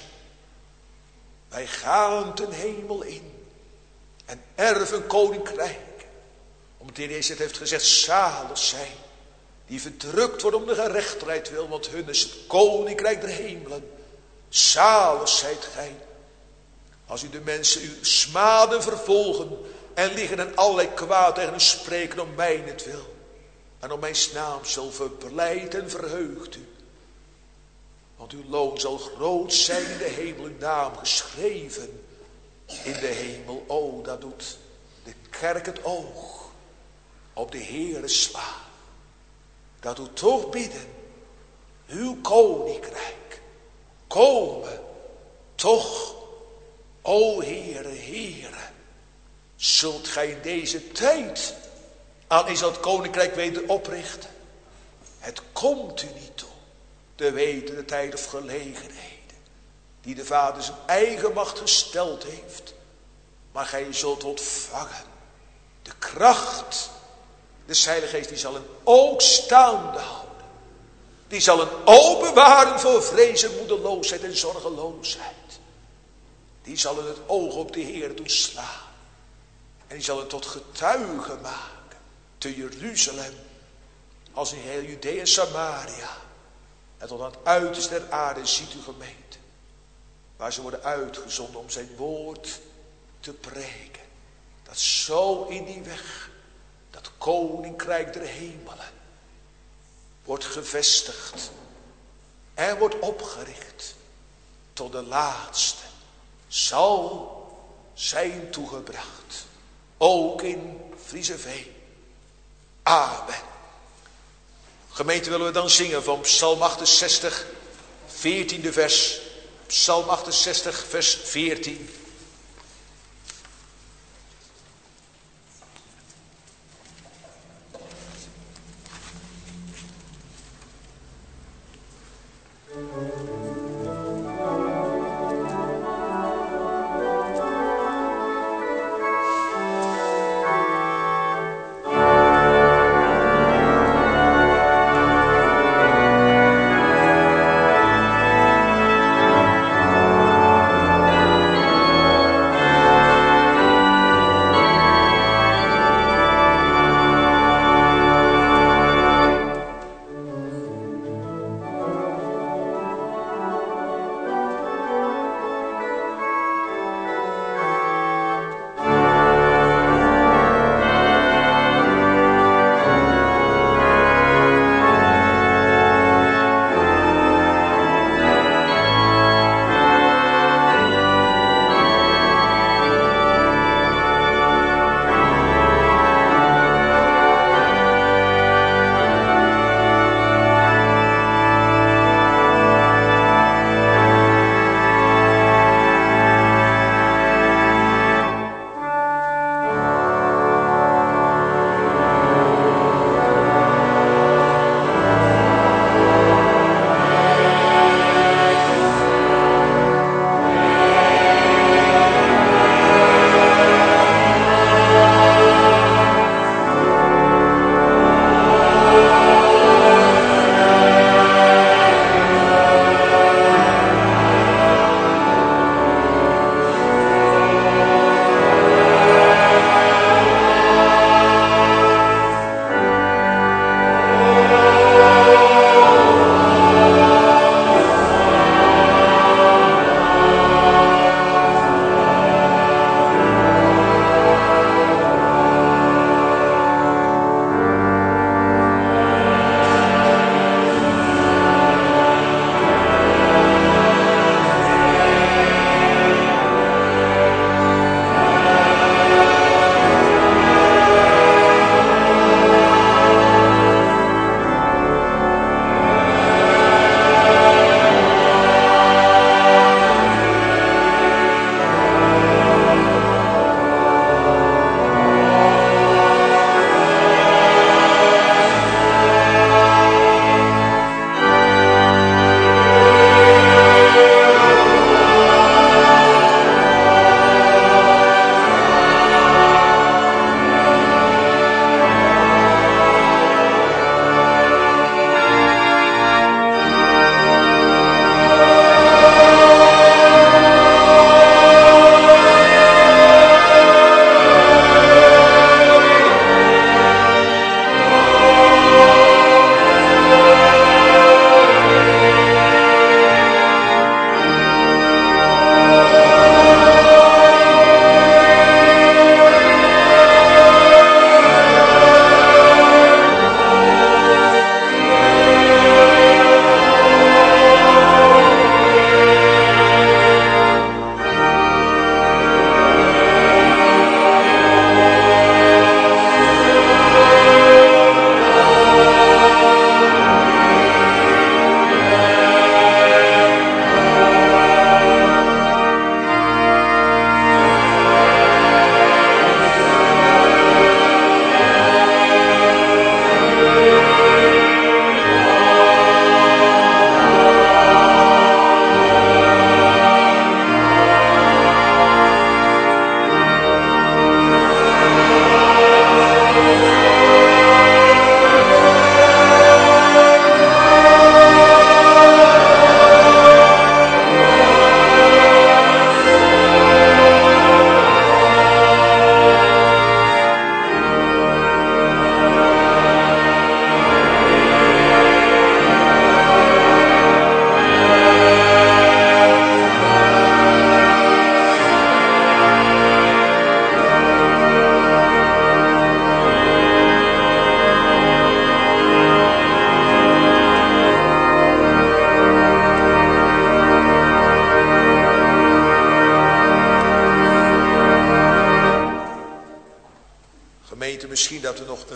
Wij gaan ten hemel in en erven een koninkrijk. Omdat de Heer Jezus heeft gezegd, zalig zijn die verdrukt worden om de gerechtigheid wil, want hun is het koninkrijk der hemelen. Zalig zijt gij, als u de mensen u smaden, vervolgen en liggen en allerlei kwaad tegen u spreken om mijnentwil. En om mijn naam zal verblijd en verheugt u. Want uw loon zal groot zijn in de hemel, uw naam geschreven in de hemel. O, dat doet de kerk het oog op de Heere slaan. Dat doet toch bidden, uw koninkrijk komen toch, o Heere, Heere, zult gij in deze tijd aan Israël het koninkrijk weder oprichten. Het komt u niet toe, te weten de tijd of gelegenheden, die de Vader zijn eigen macht gesteld heeft. Maar gij zult ontvangen de kracht. De Heilige Geest die zal een oog staande houden. Die zal een oog bewaren voor vrees en moedeloosheid en zorgeloosheid. Die zal het oog op de Heer doen slaan. En die zal het tot getuige maken. Te Jeruzalem. Als in heel Judea en Samaria. En tot aan het uiterste der aarde ziet u gemeente. Waar ze worden uitgezonden om zijn woord te preken. Dat zo in die weg. Dat koninkrijk der hemelen wordt gevestigd. en wordt opgericht tot de laatste, zal zijn toegebracht. Ook in Frieseveen. Amen. Gemeente, willen we dan zingen van Psalm 68, 14e vers. Psalm 68, vers 14.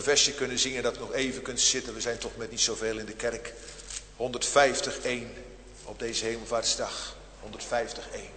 versje kunnen zingen dat nog even kunt zitten. We zijn toch met niet zoveel in de kerk. 150:1 op deze hemelvaartsdag. 150:1.